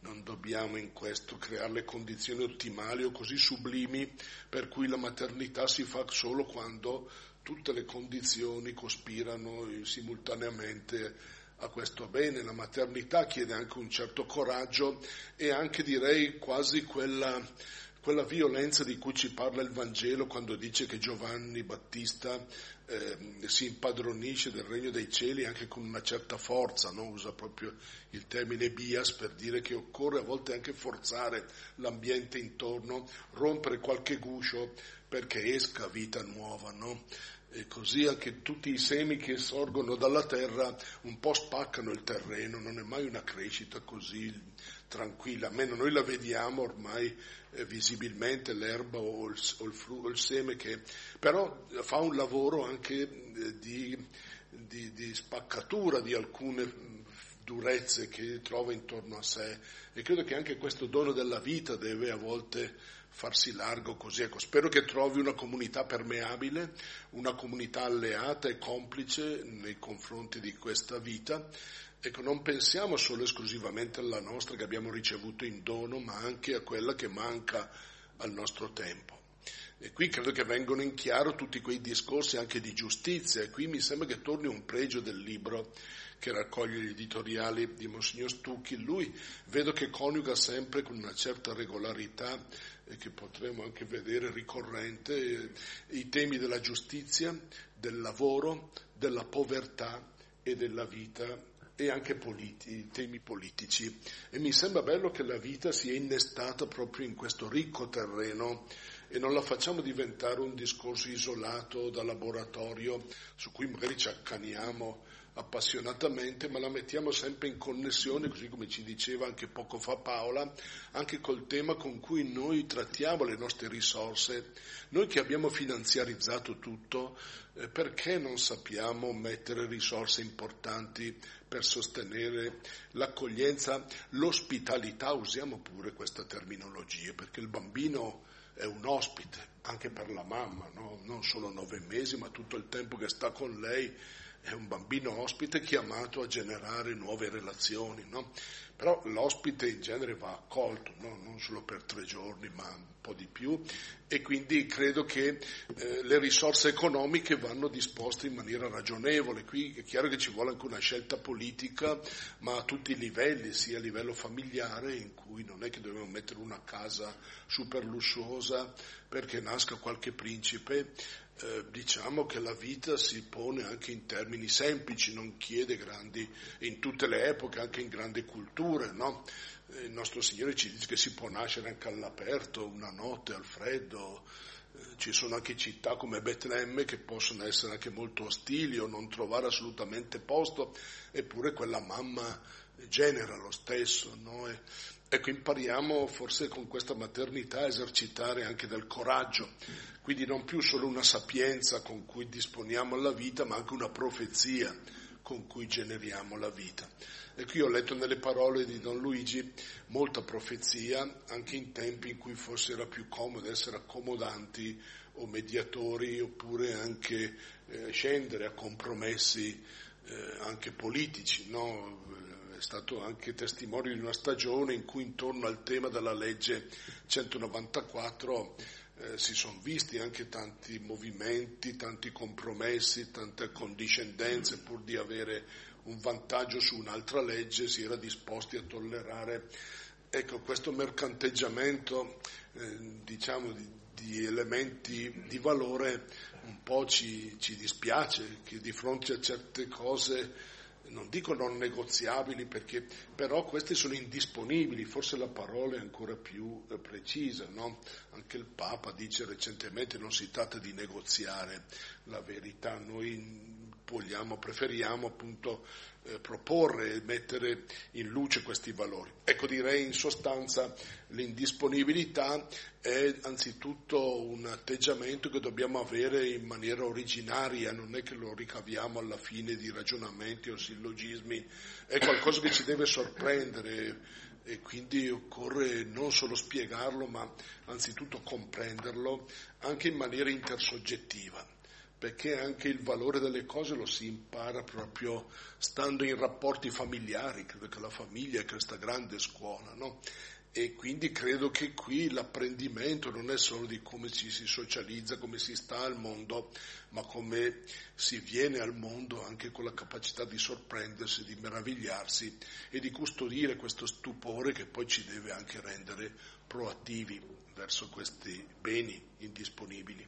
non dobbiamo in questo creare le condizioni ottimali o così sublimi per cui la maternità si fa solo quando tutte le condizioni cospirano simultaneamente a questo bene. La maternità chiede anche un certo coraggio e anche, direi, quasi quella, quella violenza di cui ci parla il Vangelo quando dice che Giovanni Battista eh, si impadronisce del regno dei cieli anche con una certa forza, no? Usa proprio il termine bias per dire che occorre a volte anche forzare l'ambiente intorno, rompere qualche guscio perché esca vita nuova, no? E così anche tutti i semi che sorgono dalla terra un po' spaccano il terreno, non è mai una crescita così tranquilla, almeno noi la vediamo ormai eh, visibilmente, l'erba o il, o, il fru, o il seme, che però fa un lavoro anche eh, di, di, di spaccatura di alcune durezze che trova intorno a sé, e credo che anche questo dono della vita deve a volte farsi largo così. Ecco, spero che trovi una comunità permeabile, una comunità alleata e complice nei confronti di questa vita. Ecco, non pensiamo solo esclusivamente alla nostra che abbiamo ricevuto in dono, ma anche a quella che manca al nostro tempo. E qui credo che vengono in chiaro tutti quei discorsi anche di giustizia, e qui mi sembra che torni un pregio del libro che raccoglie gli editoriali di Monsignor Stucchi. Lui vedo che coniuga sempre con una certa regolarità, e che potremo anche vedere ricorrente, eh, i temi della giustizia, del lavoro, della povertà e della vita, e anche politi- temi politici. E mi sembra bello che la vita sia innestata proprio in questo ricco terreno e non la facciamo diventare un discorso isolato da laboratorio su cui magari ci accaniamo appassionatamente, ma la mettiamo sempre in connessione, così come ci diceva anche poco fa Paola, anche col tema con cui noi trattiamo le nostre risorse. Noi che abbiamo finanziarizzato tutto, eh, perché non sappiamo mettere risorse importanti per sostenere l'accoglienza, l'ospitalità? Usiamo pure questa terminologia, perché il bambino è un ospite anche per la mamma, no? Non solo nove mesi, ma tutto il tempo che sta con lei è un bambino ospite chiamato a generare nuove relazioni, no? Però l'ospite in genere va accolto, no? Non solo per tre giorni, ma un po' di più, e quindi credo che eh, le risorse economiche vanno disposte in maniera ragionevole. Qui è chiaro che ci vuole anche una scelta politica, ma a tutti i livelli, sia a livello familiare, in cui non è che dobbiamo mettere una casa super lussuosa perché nasca qualche principe. Eh, diciamo che la vita si pone anche in termini semplici, non chiede grandi, in tutte le epoche, anche in grandi culture, no? Eh, il nostro Signore ci dice che si può nascere anche all'aperto, una notte, al freddo. Eh, ci sono anche città come Betlemme che possono essere anche molto ostili o non trovare assolutamente posto, eppure quella mamma genera lo stesso, no? E, ecco, impariamo forse con questa maternità a esercitare anche del coraggio, quindi non più solo una sapienza con cui disponiamo alla vita, ma anche una profezia con cui generiamo la vita. E qui ho letto nelle parole di Don Luigi molta profezia, anche in tempi in cui forse era più comodo essere accomodanti o mediatori, oppure anche eh, scendere a compromessi eh, anche politici, no? È stato anche testimone di una stagione in cui intorno al tema della legge centonovantaquattro eh, si sono visti anche tanti movimenti, tanti compromessi, tante accondiscendenze. Pur di avere un vantaggio su un'altra legge si era disposti a tollerare, ecco, questo mercanteggiamento eh, diciamo di, di elementi di valore. Un po' ci, ci dispiace che di fronte a certe cose, non dico non negoziabili, perché però queste sono indisponibili, forse la parola è ancora più eh, precisa, no? Anche il Papa dice recentemente non si tratta di negoziare la verità, noi vogliamo, preferiamo appunto eh, proporre e mettere in luce questi valori. Ecco, direi in sostanza l'indisponibilità è anzitutto un atteggiamento che dobbiamo avere in maniera originaria, non è che lo ricaviamo alla fine di ragionamenti o sillogismi, è qualcosa che ci deve sorprendere, e quindi occorre non solo spiegarlo, ma anzitutto comprenderlo anche in maniera intersoggettiva, perché anche il valore delle cose lo si impara proprio stando in rapporti familiari. Credo che la famiglia è questa grande scuola, no? E quindi credo che qui l'apprendimento non è solo di come ci si socializza, come si sta al mondo, ma come si viene al mondo anche con la capacità di sorprendersi, di meravigliarsi e di custodire questo stupore che poi ci deve anche rendere proattivi verso questi beni indisponibili.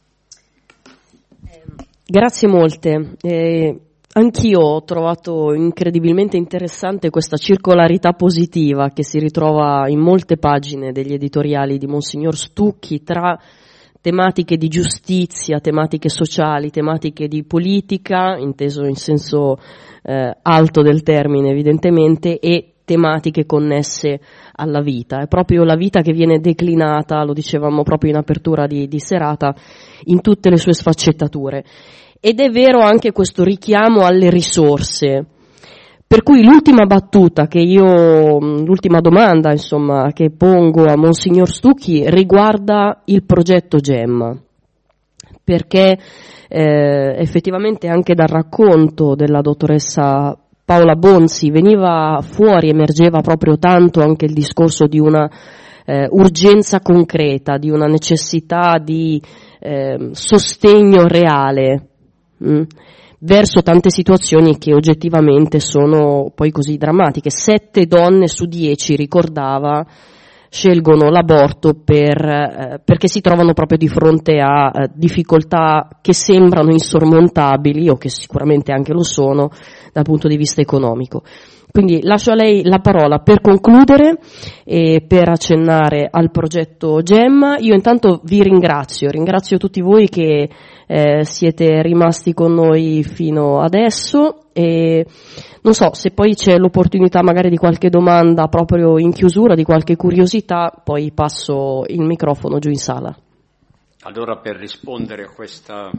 Grazie molte. Eh, anch'io ho trovato incredibilmente interessante questa circolarità positiva che si ritrova in molte pagine degli editoriali di Monsignor Stucchi tra tematiche di giustizia, tematiche sociali, tematiche di politica, inteso in senso eh, alto del termine evidentemente, e tematiche connesse alla vita. È proprio la vita che viene declinata, lo dicevamo proprio in apertura di, di serata, in tutte le sue sfaccettature. Ed è vero anche questo richiamo alle risorse. Per cui l'ultima battuta che io, l'ultima domanda insomma che pongo a Monsignor Stucchi riguarda il progetto GEM, perché eh, effettivamente anche dal racconto della dottoressa Paola Bonzi veniva fuori, emergeva proprio tanto anche il discorso di una eh, urgenza concreta, di una necessità di eh, sostegno reale mh, verso tante situazioni che oggettivamente sono poi così drammatiche. Sette donne su dieci, ricordava, scelgono l'aborto per, eh, perché si trovano proprio di fronte a eh, difficoltà che sembrano insormontabili, o che sicuramente anche lo sono, dal punto di vista economico. Quindi lascio a lei la parola per concludere e per accennare al progetto GEM. Io intanto vi ringrazio, ringrazio tutti voi che eh, siete rimasti con noi fino adesso, e non so se poi c'è l'opportunità magari di qualche domanda proprio in chiusura, di qualche curiosità, poi passo il microfono giù in sala. Allora, per rispondere a questa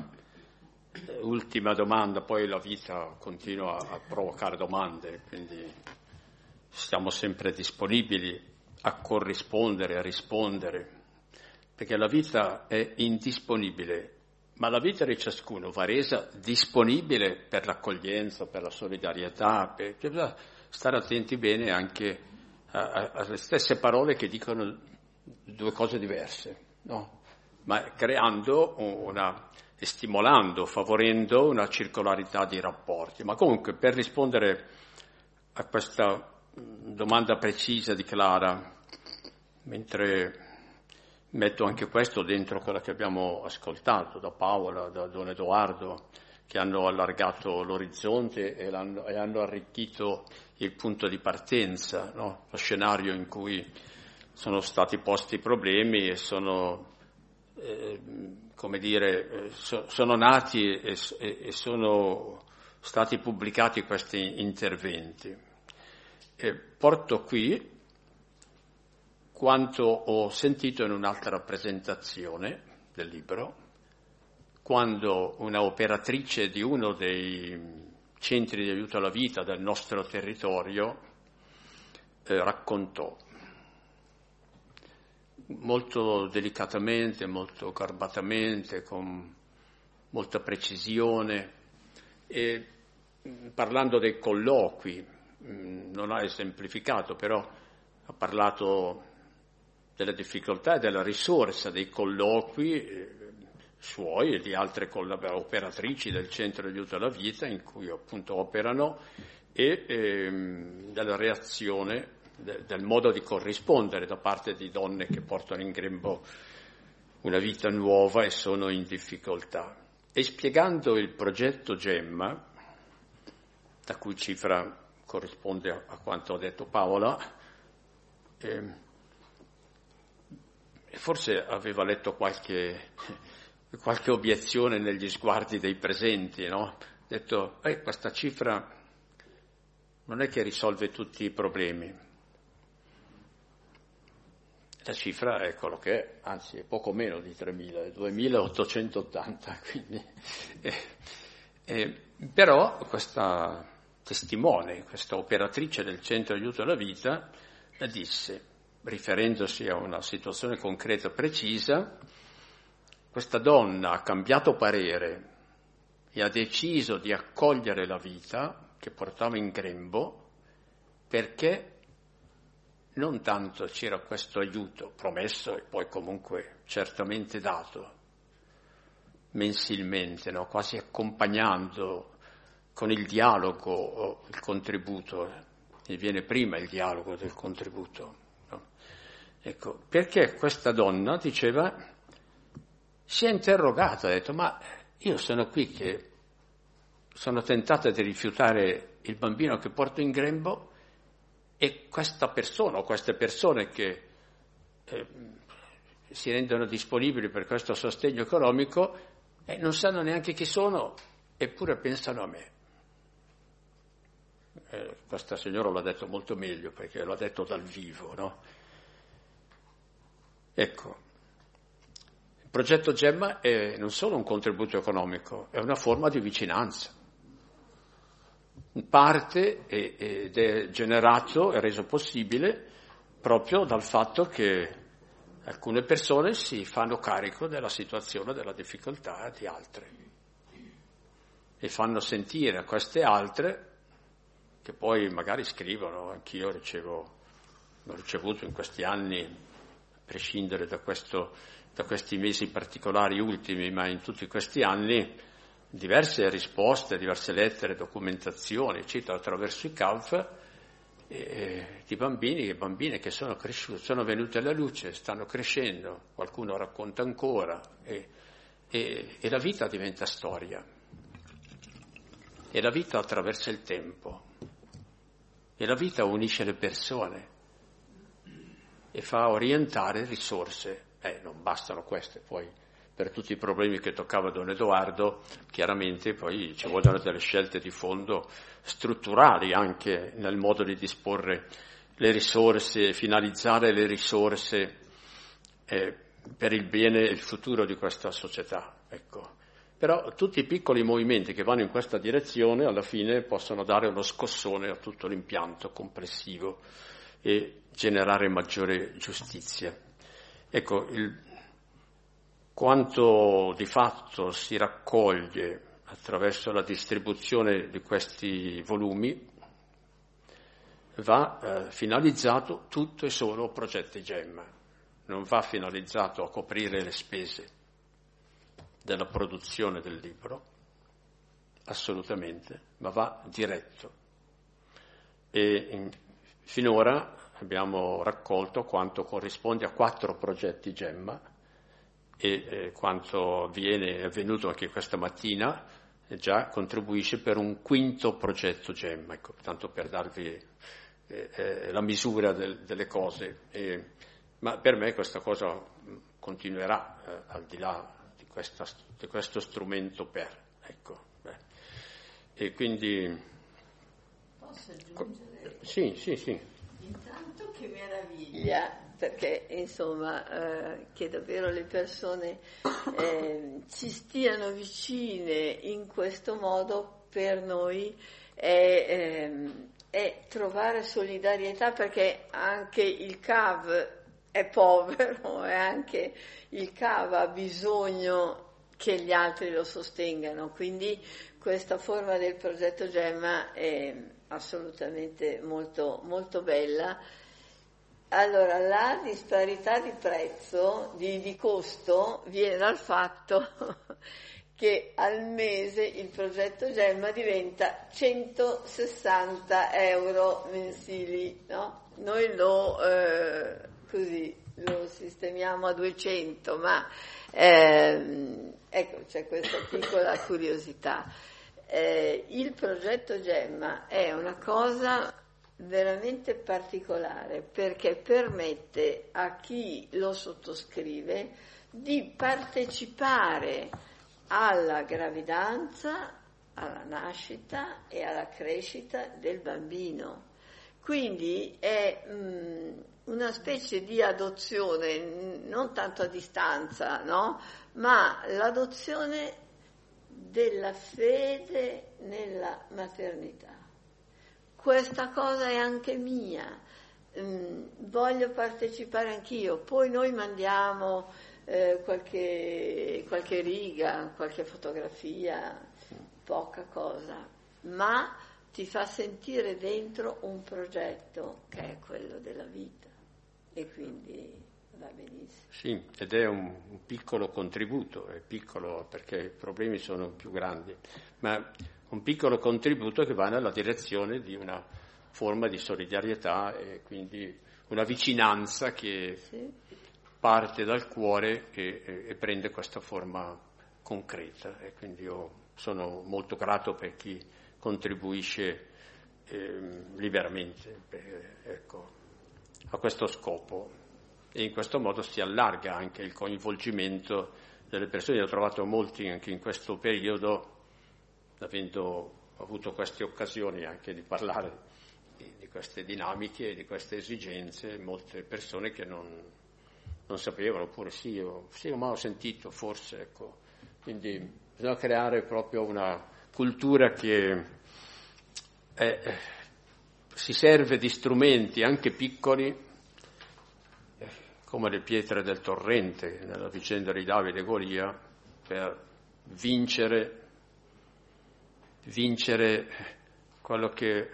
ultima domanda, poi la vita continua a provocare domande, quindi siamo sempre disponibili a corrispondere, a rispondere, perché la vita è indisponibile, ma la vita di ciascuno va resa disponibile per l'accoglienza, per la solidarietà, perché bisogna stare attenti bene anche alle stesse parole che dicono due cose diverse, no? Ma creando una e stimolando, favorendo una circolarità di rapporti. Ma comunque, per rispondere a questa domanda precisa di Clara, mentre metto anche questo dentro quello che abbiamo ascoltato da Paola, da Don Edoardo, che hanno allargato l'orizzonte e, l'hanno, e hanno arricchito il punto di partenza, no? Lo scenario in cui sono stati posti i problemi e sono... Eh, come dire, so, sono nati e, e, e sono stati pubblicati questi interventi. E porto qui quanto ho sentito in un'altra presentazione del libro, quando una operatrice di uno dei centri di aiuto alla vita del nostro territorio eh, raccontò molto delicatamente, molto garbatamente, con molta precisione, e parlando dei colloqui, non ha esemplificato, però ha parlato delle difficoltà e della risorsa dei colloqui eh, suoi e di altre operatrici del centro di aiuto alla vita in cui appunto operano, e ehm, della reazione del modo di corrispondere da parte di donne che portano in grembo una vita nuova e sono in difficoltà. E spiegando il progetto GEM, da cui cifra corrisponde a, a quanto ha detto Paola, eh, forse aveva letto qualche, qualche obiezione negli sguardi dei presenti, no? Ha detto, eh, questa cifra non è che risolve tutti i problemi. La cifra è quello che è, anzi è poco meno di tremila, è duemilaottocentottanta, quindi. Eh, eh, però questa testimone, questa operatrice del centro di aiuto alla vita, la disse, riferendosi a una situazione concreta precisa, questa donna ha cambiato parere e ha deciso di accogliere la vita che portava in grembo, perché non tanto c'era questo aiuto promesso e poi comunque certamente dato mensilmente, no? Quasi accompagnando con il dialogo il contributo, e viene prima il dialogo del contributo. No? Ecco, perché questa donna diceva, si è interrogata, ha detto, ma io sono qui che sono tentata di rifiutare il bambino che porto in grembo, e questa persona o queste persone che eh, si rendono disponibili per questo sostegno economico eh, non sanno neanche chi sono, eppure pensano a me. Eh, questa signora l'ha detto molto meglio, perché l'ha detto dal vivo, no? Ecco, il progetto Gemma è non solo un contributo economico, è una forma di vicinanza. Parte ed è generato e reso possibile proprio dal fatto che alcune persone si fanno carico della situazione, della difficoltà di altre e fanno sentire a queste altre, che poi magari scrivono, anch'io ricevo, ho ricevuto in questi anni, a prescindere da, questo, da questi mesi particolari ultimi, ma in tutti questi anni, diverse risposte, diverse lettere, documentazioni, eccetera, attraverso i C A V, eh, di bambini e bambine che sono cresciuti, sono venuti alla luce, stanno crescendo, qualcuno racconta ancora, e, e, e la vita diventa storia, e la vita attraversa il tempo, e la vita unisce le persone, e fa orientare risorse, eh, non bastano queste, poi per tutti i problemi che toccava Don Edoardo, chiaramente poi ci vogliono delle scelte di fondo strutturali anche nel modo di disporre le risorse, finalizzare le risorse eh, per il bene e il futuro di questa società. Ecco. Però tutti i piccoli movimenti che vanno in questa direzione alla fine possono dare uno scossone a tutto l'impianto complessivo e generare maggiore giustizia. Ecco, il quanto di fatto si raccoglie attraverso la distribuzione di questi volumi va eh, finalizzato tutto e solo a progetti Gemma, non va finalizzato a coprire le spese della produzione del libro, assolutamente, ma va diretto. E in, finora abbiamo raccolto quanto corrisponde a quattro progetti Gemma, e eh, quanto viene avvenuto anche questa mattina eh, già contribuisce per un quinto progetto Gemma, ecco, tanto per darvi eh, eh, la misura del, delle cose, eh, ma per me questa cosa continuerà eh, al di là di, questa, di questo strumento per, ecco, beh. E quindi posso aggiungere? Sì, sì, sì. Intanto che meraviglia, perché insomma eh, che davvero le persone eh, ci stiano vicine in questo modo per noi è, eh, è trovare solidarietà, perché anche il C A V è povero e anche il C A V ha bisogno che gli altri lo sostengano, quindi questa forma del progetto Gemma è assolutamente molto, molto bella. Allora, la disparità di prezzo, di, di costo, viene dal fatto che al mese il progetto Gemma diventa centosessanta euro mensili, no? Noi lo, eh, così, lo sistemiamo a duecento, ma ehm, ecco, c'è questa piccola curiosità. Eh, il progetto Gemma è una cosa veramente particolare, perché permette a chi lo sottoscrive di partecipare alla gravidanza, alla nascita e alla crescita del bambino. Quindi è mh, una specie di adozione, non tanto a distanza, no? Ma l'adozione della fede nella maternità. Questa cosa è anche mia, mm, voglio partecipare anch'io, poi noi mandiamo eh, qualche, qualche riga, qualche fotografia, poca cosa, ma ti fa sentire dentro un progetto che è quello della vita e quindi va benissimo. Sì, ed è un, un piccolo contributo, è piccolo perché i problemi sono più grandi, ma un piccolo contributo che va nella direzione di una forma di solidarietà e quindi una vicinanza che sì. parte dal cuore e, e, e prende questa forma concreta, e quindi io sono molto grato per chi contribuisce eh, liberamente per, ecco, a questo scopo, e in questo modo si allarga anche il coinvolgimento delle persone. Io ho trovato molti anche in questo periodo, avendo avuto queste occasioni anche di parlare di, di queste dinamiche, di queste esigenze, molte persone che non, non sapevano, oppure sì, io, sì, ma ho sentito, forse, ecco. Quindi bisogna creare proprio una cultura che è, si serve di strumenti anche piccoli, come le pietre del torrente nella vicenda di Davide e Golia, per vincere, vincere quello che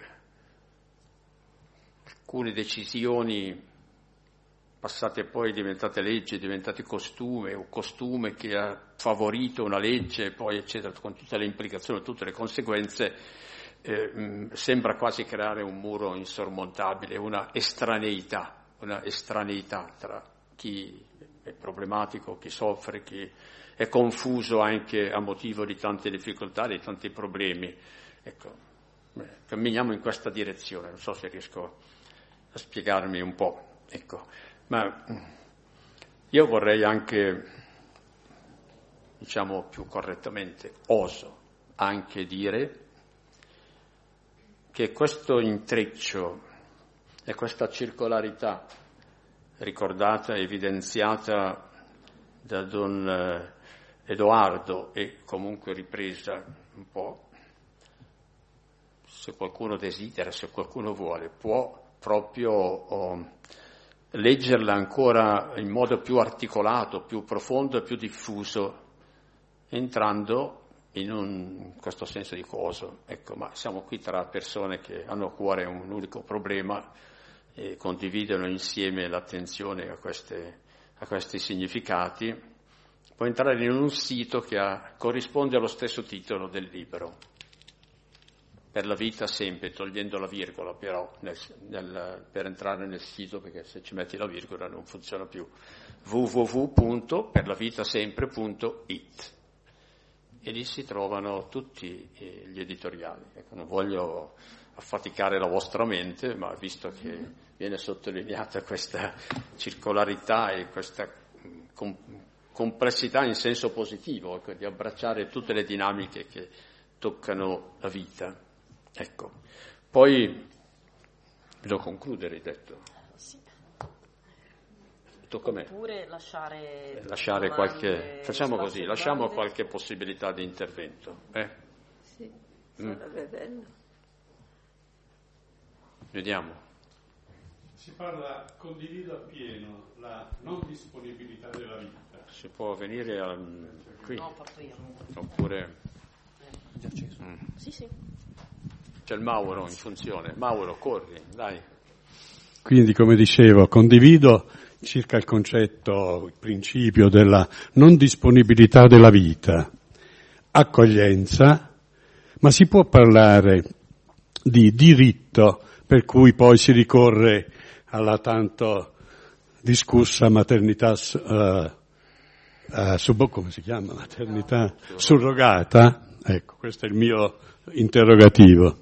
alcune decisioni passate poi diventate leggi, diventate costume, o costume che ha favorito una legge, poi eccetera, con tutte le implicazioni, tutte le conseguenze, eh, mh, sembra quasi creare un muro insormontabile, una estraneità, una estraneità tra chi è problematico, chi soffre, chi è confuso anche a motivo di tante difficoltà, di tanti problemi. Ecco, eh, camminiamo in questa direzione, non so se riesco a spiegarmi un po', ecco. Ma io vorrei anche, diciamo più correttamente, oso anche dire che questo intreccio e questa circolarità ricordata, evidenziata da Don Edoardo e comunque ripresa un po', se qualcuno desidera, se qualcuno vuole, può proprio oh, leggerla ancora in modo più articolato, più profondo e più diffuso, entrando in, un, in questo senso di coso. Ecco, ma siamo qui tra persone che hanno a cuore un unico problema e condividono insieme l'attenzione a, queste, a questi significati. Può entrare in un sito che ha, corrisponde allo stesso titolo del libro, Per la vita sempre, togliendo la virgola però nel, nel, per entrare nel sito, perché se ci metti la virgola non funziona più, w w w punto per la vita sempre punto i t, e lì si trovano tutti gli editoriali. Ecco, non voglio affaticare la vostra mente, ma visto che viene sottolineata questa circolarità e questa com- complessità in senso positivo, ecco, di abbracciare tutte le dinamiche che toccano la vita. Ecco, poi devo concludere, hai detto. Sì. Tocca a me. Oppure lasciare, lasciare qualche, facciamo così, lasciamo qualche possibilità di intervento. Eh? Sì, sarebbe mm. bello. Vediamo. Si parla, condivido appieno la non disponibilità della vita. Si può venire al, qui? No, parto io. Oppure... Eh. Già acceso. Mm. Sì, sì. C'è il Mauro in funzione. Mauro, corri, dai. Quindi, come dicevo, condivido circa il concetto, il principio della non disponibilità della vita, accoglienza, ma si può parlare di diritto, per cui poi si ricorre alla tanto discussa maternità, uh, uh, sub, come si chiama? Maternità surrogata? Ecco, questo è il mio interrogativo.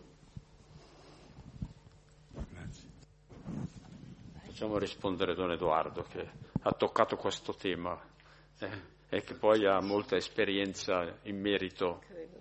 Facciamo rispondere Don Edoardo, che ha toccato questo tema eh, e che poi ha molta esperienza in merito.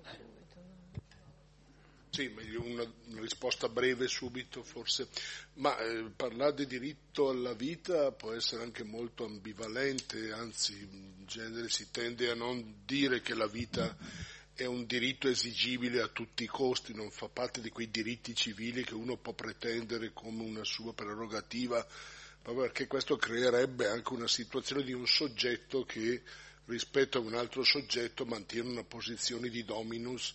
Sì, una, una risposta breve subito forse, ma eh, parlare di diritto alla vita può essere anche molto ambivalente, anzi in genere si tende a non dire che la vita è un diritto esigibile a tutti i costi, non fa parte di quei diritti civili che uno può pretendere come una sua prerogativa, proprio perché questo creerebbe anche una situazione di un soggetto che rispetto a un altro soggetto mantiene una posizione di dominus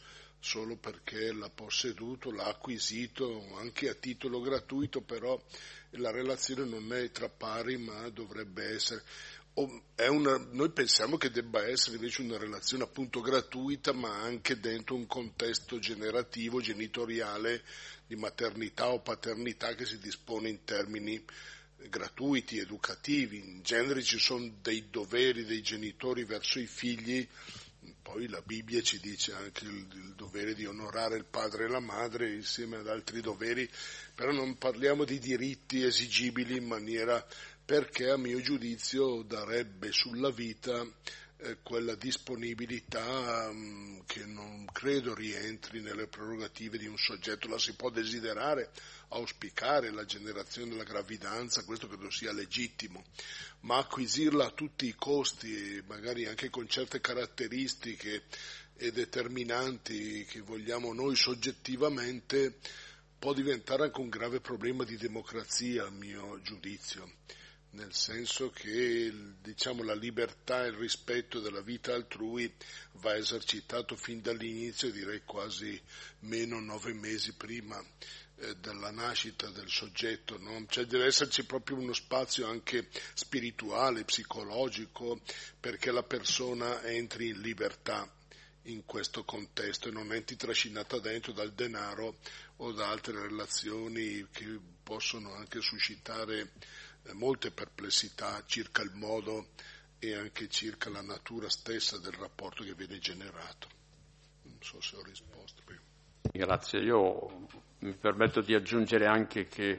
solo perché l'ha posseduto, l'ha acquisito anche a titolo gratuito, però la relazione non è tra pari, ma dovrebbe essere, è una, noi pensiamo che debba essere invece una relazione appunto gratuita, ma anche dentro un contesto generativo, genitoriale, di maternità o paternità che si dispone in termini gratuiti, educativi. In genere ci sono dei doveri dei genitori verso i figli. Poi la Bibbia ci dice anche il, il dovere di onorare il padre e la madre insieme ad altri doveri, però non parliamo di diritti esigibili in maniera, perché a mio giudizio darebbe sulla vita eh, quella disponibilità mh, che non credo rientri nelle prerogative di un soggetto. La si può desiderare, auspicare la generazione della gravidanza, questo credo sia legittimo, ma acquisirla a tutti i costi, magari anche con certe caratteristiche e determinanti che vogliamo noi soggettivamente, può diventare anche un grave problema di democrazia, a mio giudizio, nel senso che, diciamo, la libertà e il rispetto della vita altrui va esercitato fin dall'inizio, direi quasi meno nove mesi prima della nascita del soggetto, no? Cioè deve esserci proprio uno spazio anche spirituale, psicologico, perché la persona entri in libertà in questo contesto e non entri trascinata dentro dal denaro o da altre relazioni che possono anche suscitare molte perplessità circa il modo e anche circa la natura stessa del rapporto che viene generato. Non so se ho risposto. Grazie, io mi permetto di aggiungere anche che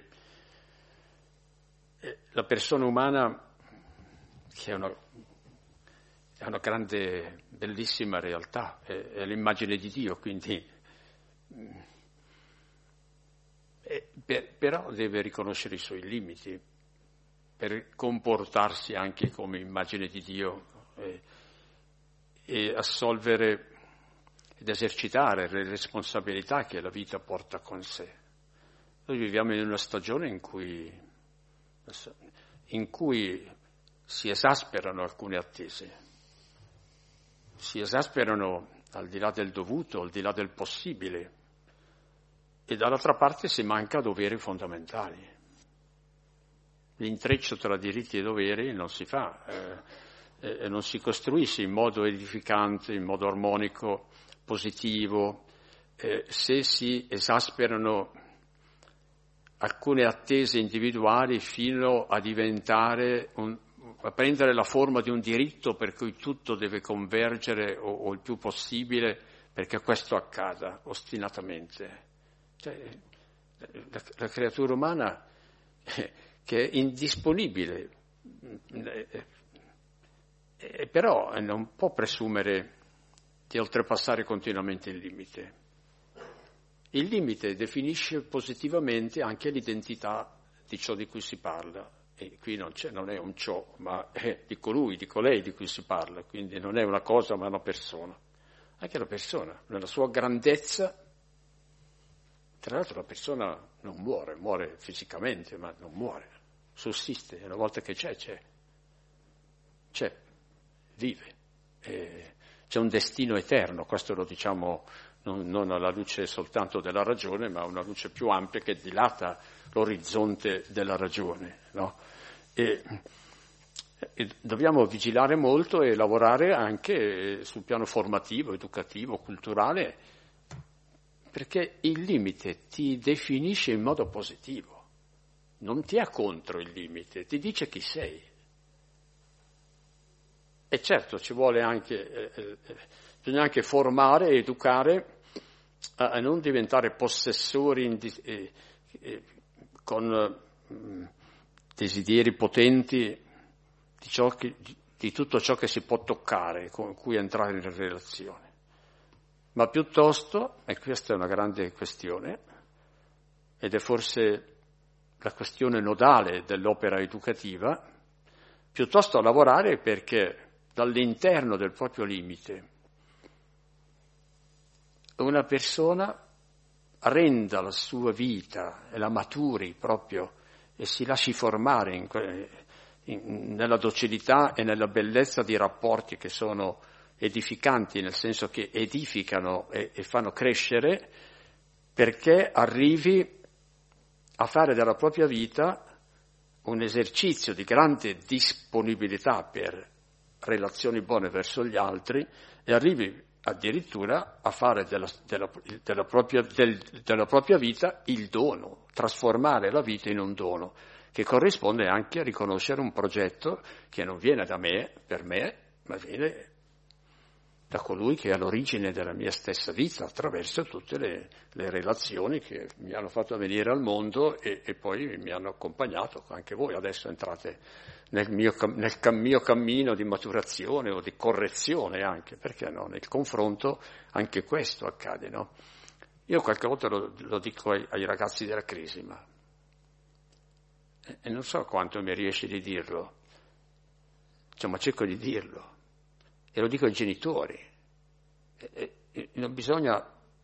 la persona umana, che è una, è una grande, bellissima realtà, è, è l'immagine di Dio, quindi è, per, però deve riconoscere i suoi limiti per comportarsi anche come immagine di Dio e, e assolvere ed esercitare le responsabilità che la vita porta con sé. Noi viviamo in una stagione in cui, in cui si esasperano alcune attese, si esasperano al di là del dovuto, al di là del possibile, e dall'altra parte si manca doveri fondamentali. L'intreccio tra diritti e doveri non si fa, eh, eh, non si costruisce in modo edificante, in modo armonico, positivo, eh, se si esasperano alcune attese individuali fino a diventare, un, a prendere la forma di un diritto per cui tutto deve convergere o, o il più possibile perché questo accada ostinatamente. Cioè, la, la creatura umana eh, che è indisponibile, eh, eh, però non può presumere di oltrepassare continuamente il limite. Il limite definisce positivamente anche l'identità di ciò di cui si parla, e qui non, c'è, non è un ciò, ma è di colui, di colei di cui si parla, quindi non è una cosa ma una persona. Anche la persona, nella sua grandezza, tra l'altro la persona non muore, muore fisicamente, ma non muore, sussiste, una volta che c'è, c'è, c'è, vive. E c'è un destino eterno, questo lo diciamo non, non alla luce soltanto della ragione, ma a una luce più ampia che dilata l'orizzonte della ragione, no? E, e dobbiamo vigilare molto e lavorare anche sul piano formativo, educativo, culturale, perché il limite ti definisce in modo positivo, non ti ha contro il limite, ti dice chi sei. E certo ci vuole anche, eh, eh, bisogna anche formare e educare a, a non diventare possessori in, eh, eh, con eh, desideri potenti di, ciò che, di, di tutto ciò che si può toccare, con cui entrare in relazione. Ma piuttosto, e questa è una grande questione, ed è forse la questione nodale dell'opera educativa, piuttosto a lavorare perché dall'interno del proprio limite una persona renda la sua vita e la maturi proprio e si lasci formare in, in, nella docilità e nella bellezza di rapporti che sono edificanti, nel senso che edificano e, e fanno crescere, perché arrivi a fare della propria vita un esercizio di grande disponibilità per relazioni buone verso gli altri e arrivi addirittura a fare della, della, della, propria, del, della propria vita il dono, trasformare la vita in un dono, che corrisponde anche a riconoscere un progetto che non viene da me, per me, ma viene da colui che è all'origine della mia stessa vita, attraverso tutte le, le relazioni che mi hanno fatto venire al mondo e, e poi mi hanno accompagnato. Anche voi adesso entrate nel mio, nel mio cammino di maturazione o di correzione anche, perché no? Nel confronto anche questo accade, no? Io qualche volta lo, lo dico ai, ai ragazzi della Crisima, e, e non so quanto mi riesce di dirlo, cioè, ma cerco di dirlo. E lo dico ai genitori, e, e, non bisogna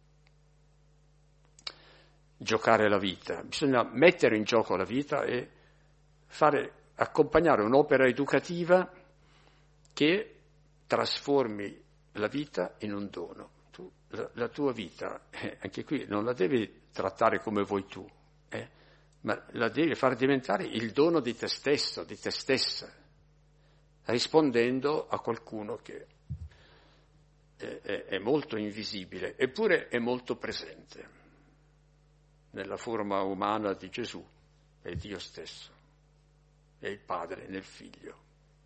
giocare la vita, bisogna mettere in gioco la vita e fare, accompagnare un'opera educativa che trasformi la vita in un dono. Tu, la, la tua vita, eh, anche qui, non la devi trattare come vuoi tu, eh, ma la devi far diventare il dono di te stesso, di te stessa, rispondendo a qualcuno che è, è, è molto invisibile, eppure è molto presente nella forma umana di Gesù, è Dio stesso, è il Padre nel Figlio,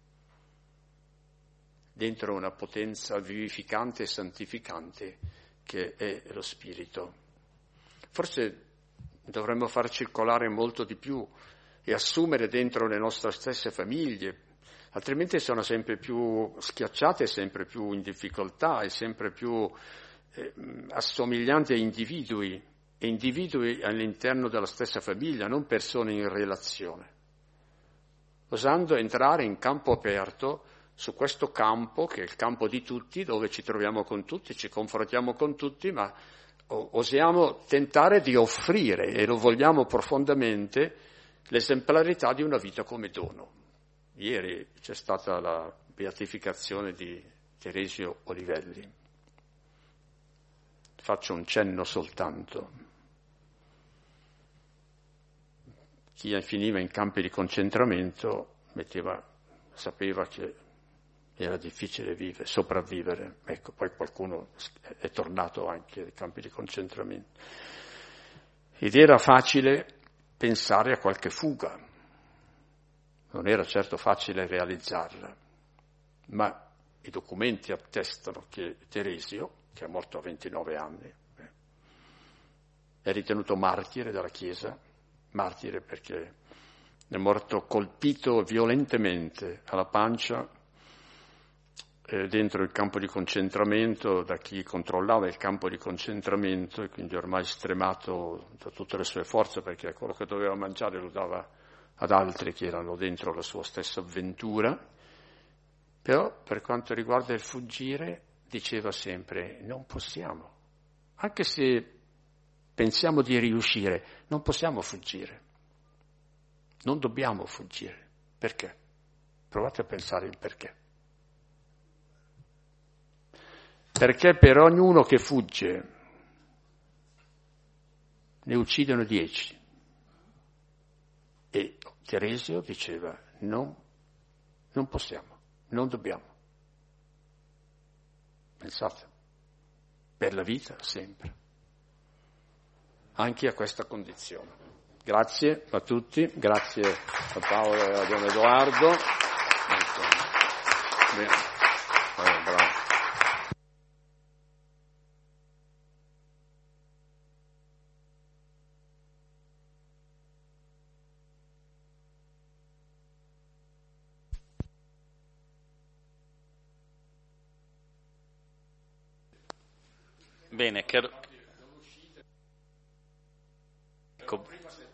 dentro una potenza vivificante e santificante che è lo Spirito. Forse dovremmo far circolare molto di più e assumere dentro le nostre stesse famiglie, altrimenti sono sempre più schiacciate, sempre più in difficoltà e sempre più eh, assomiglianti a individui, e individui all'interno della stessa famiglia, non persone in relazione, osando entrare in campo aperto su questo campo, che è il campo di tutti, dove ci troviamo con tutti, ci confrontiamo con tutti, ma osiamo tentare di offrire, e lo vogliamo profondamente, l'esemplarità di una vita come dono. Ieri c'è stata la beatificazione di Teresio Olivelli. Faccio un cenno soltanto. Chi finiva in campi di concentramento metteva, sapeva che era difficile vivere, sopravvivere. Ecco, poi qualcuno è tornato anche ai campi di concentramento. Ed era facile pensare a qualche fuga. Non era certo facile realizzarla, ma i documenti attestano che Teresio, che è morto a ventinove anni, è ritenuto martire dalla Chiesa, martire perché è morto colpito violentemente alla pancia eh, dentro il campo di concentramento da chi controllava il campo di concentramento, e quindi ormai stremato da tutte le sue forze, perché quello che doveva mangiare lo dava ad altri che erano dentro la sua stessa avventura. Però per quanto riguarda il fuggire diceva sempre: non possiamo, anche se pensiamo di riuscire, non possiamo fuggire, non dobbiamo fuggire. Perché? Provate a pensare il perché. Perché per ognuno che fugge ne uccidono dieci. E Teresio diceva: no, non possiamo, non dobbiamo. Pensate, per la vita sempre, anche a questa condizione. Grazie a tutti, grazie a Paolo e a Don Edoardo. Bene. Eh, bravo. Bene, credo... Ecco.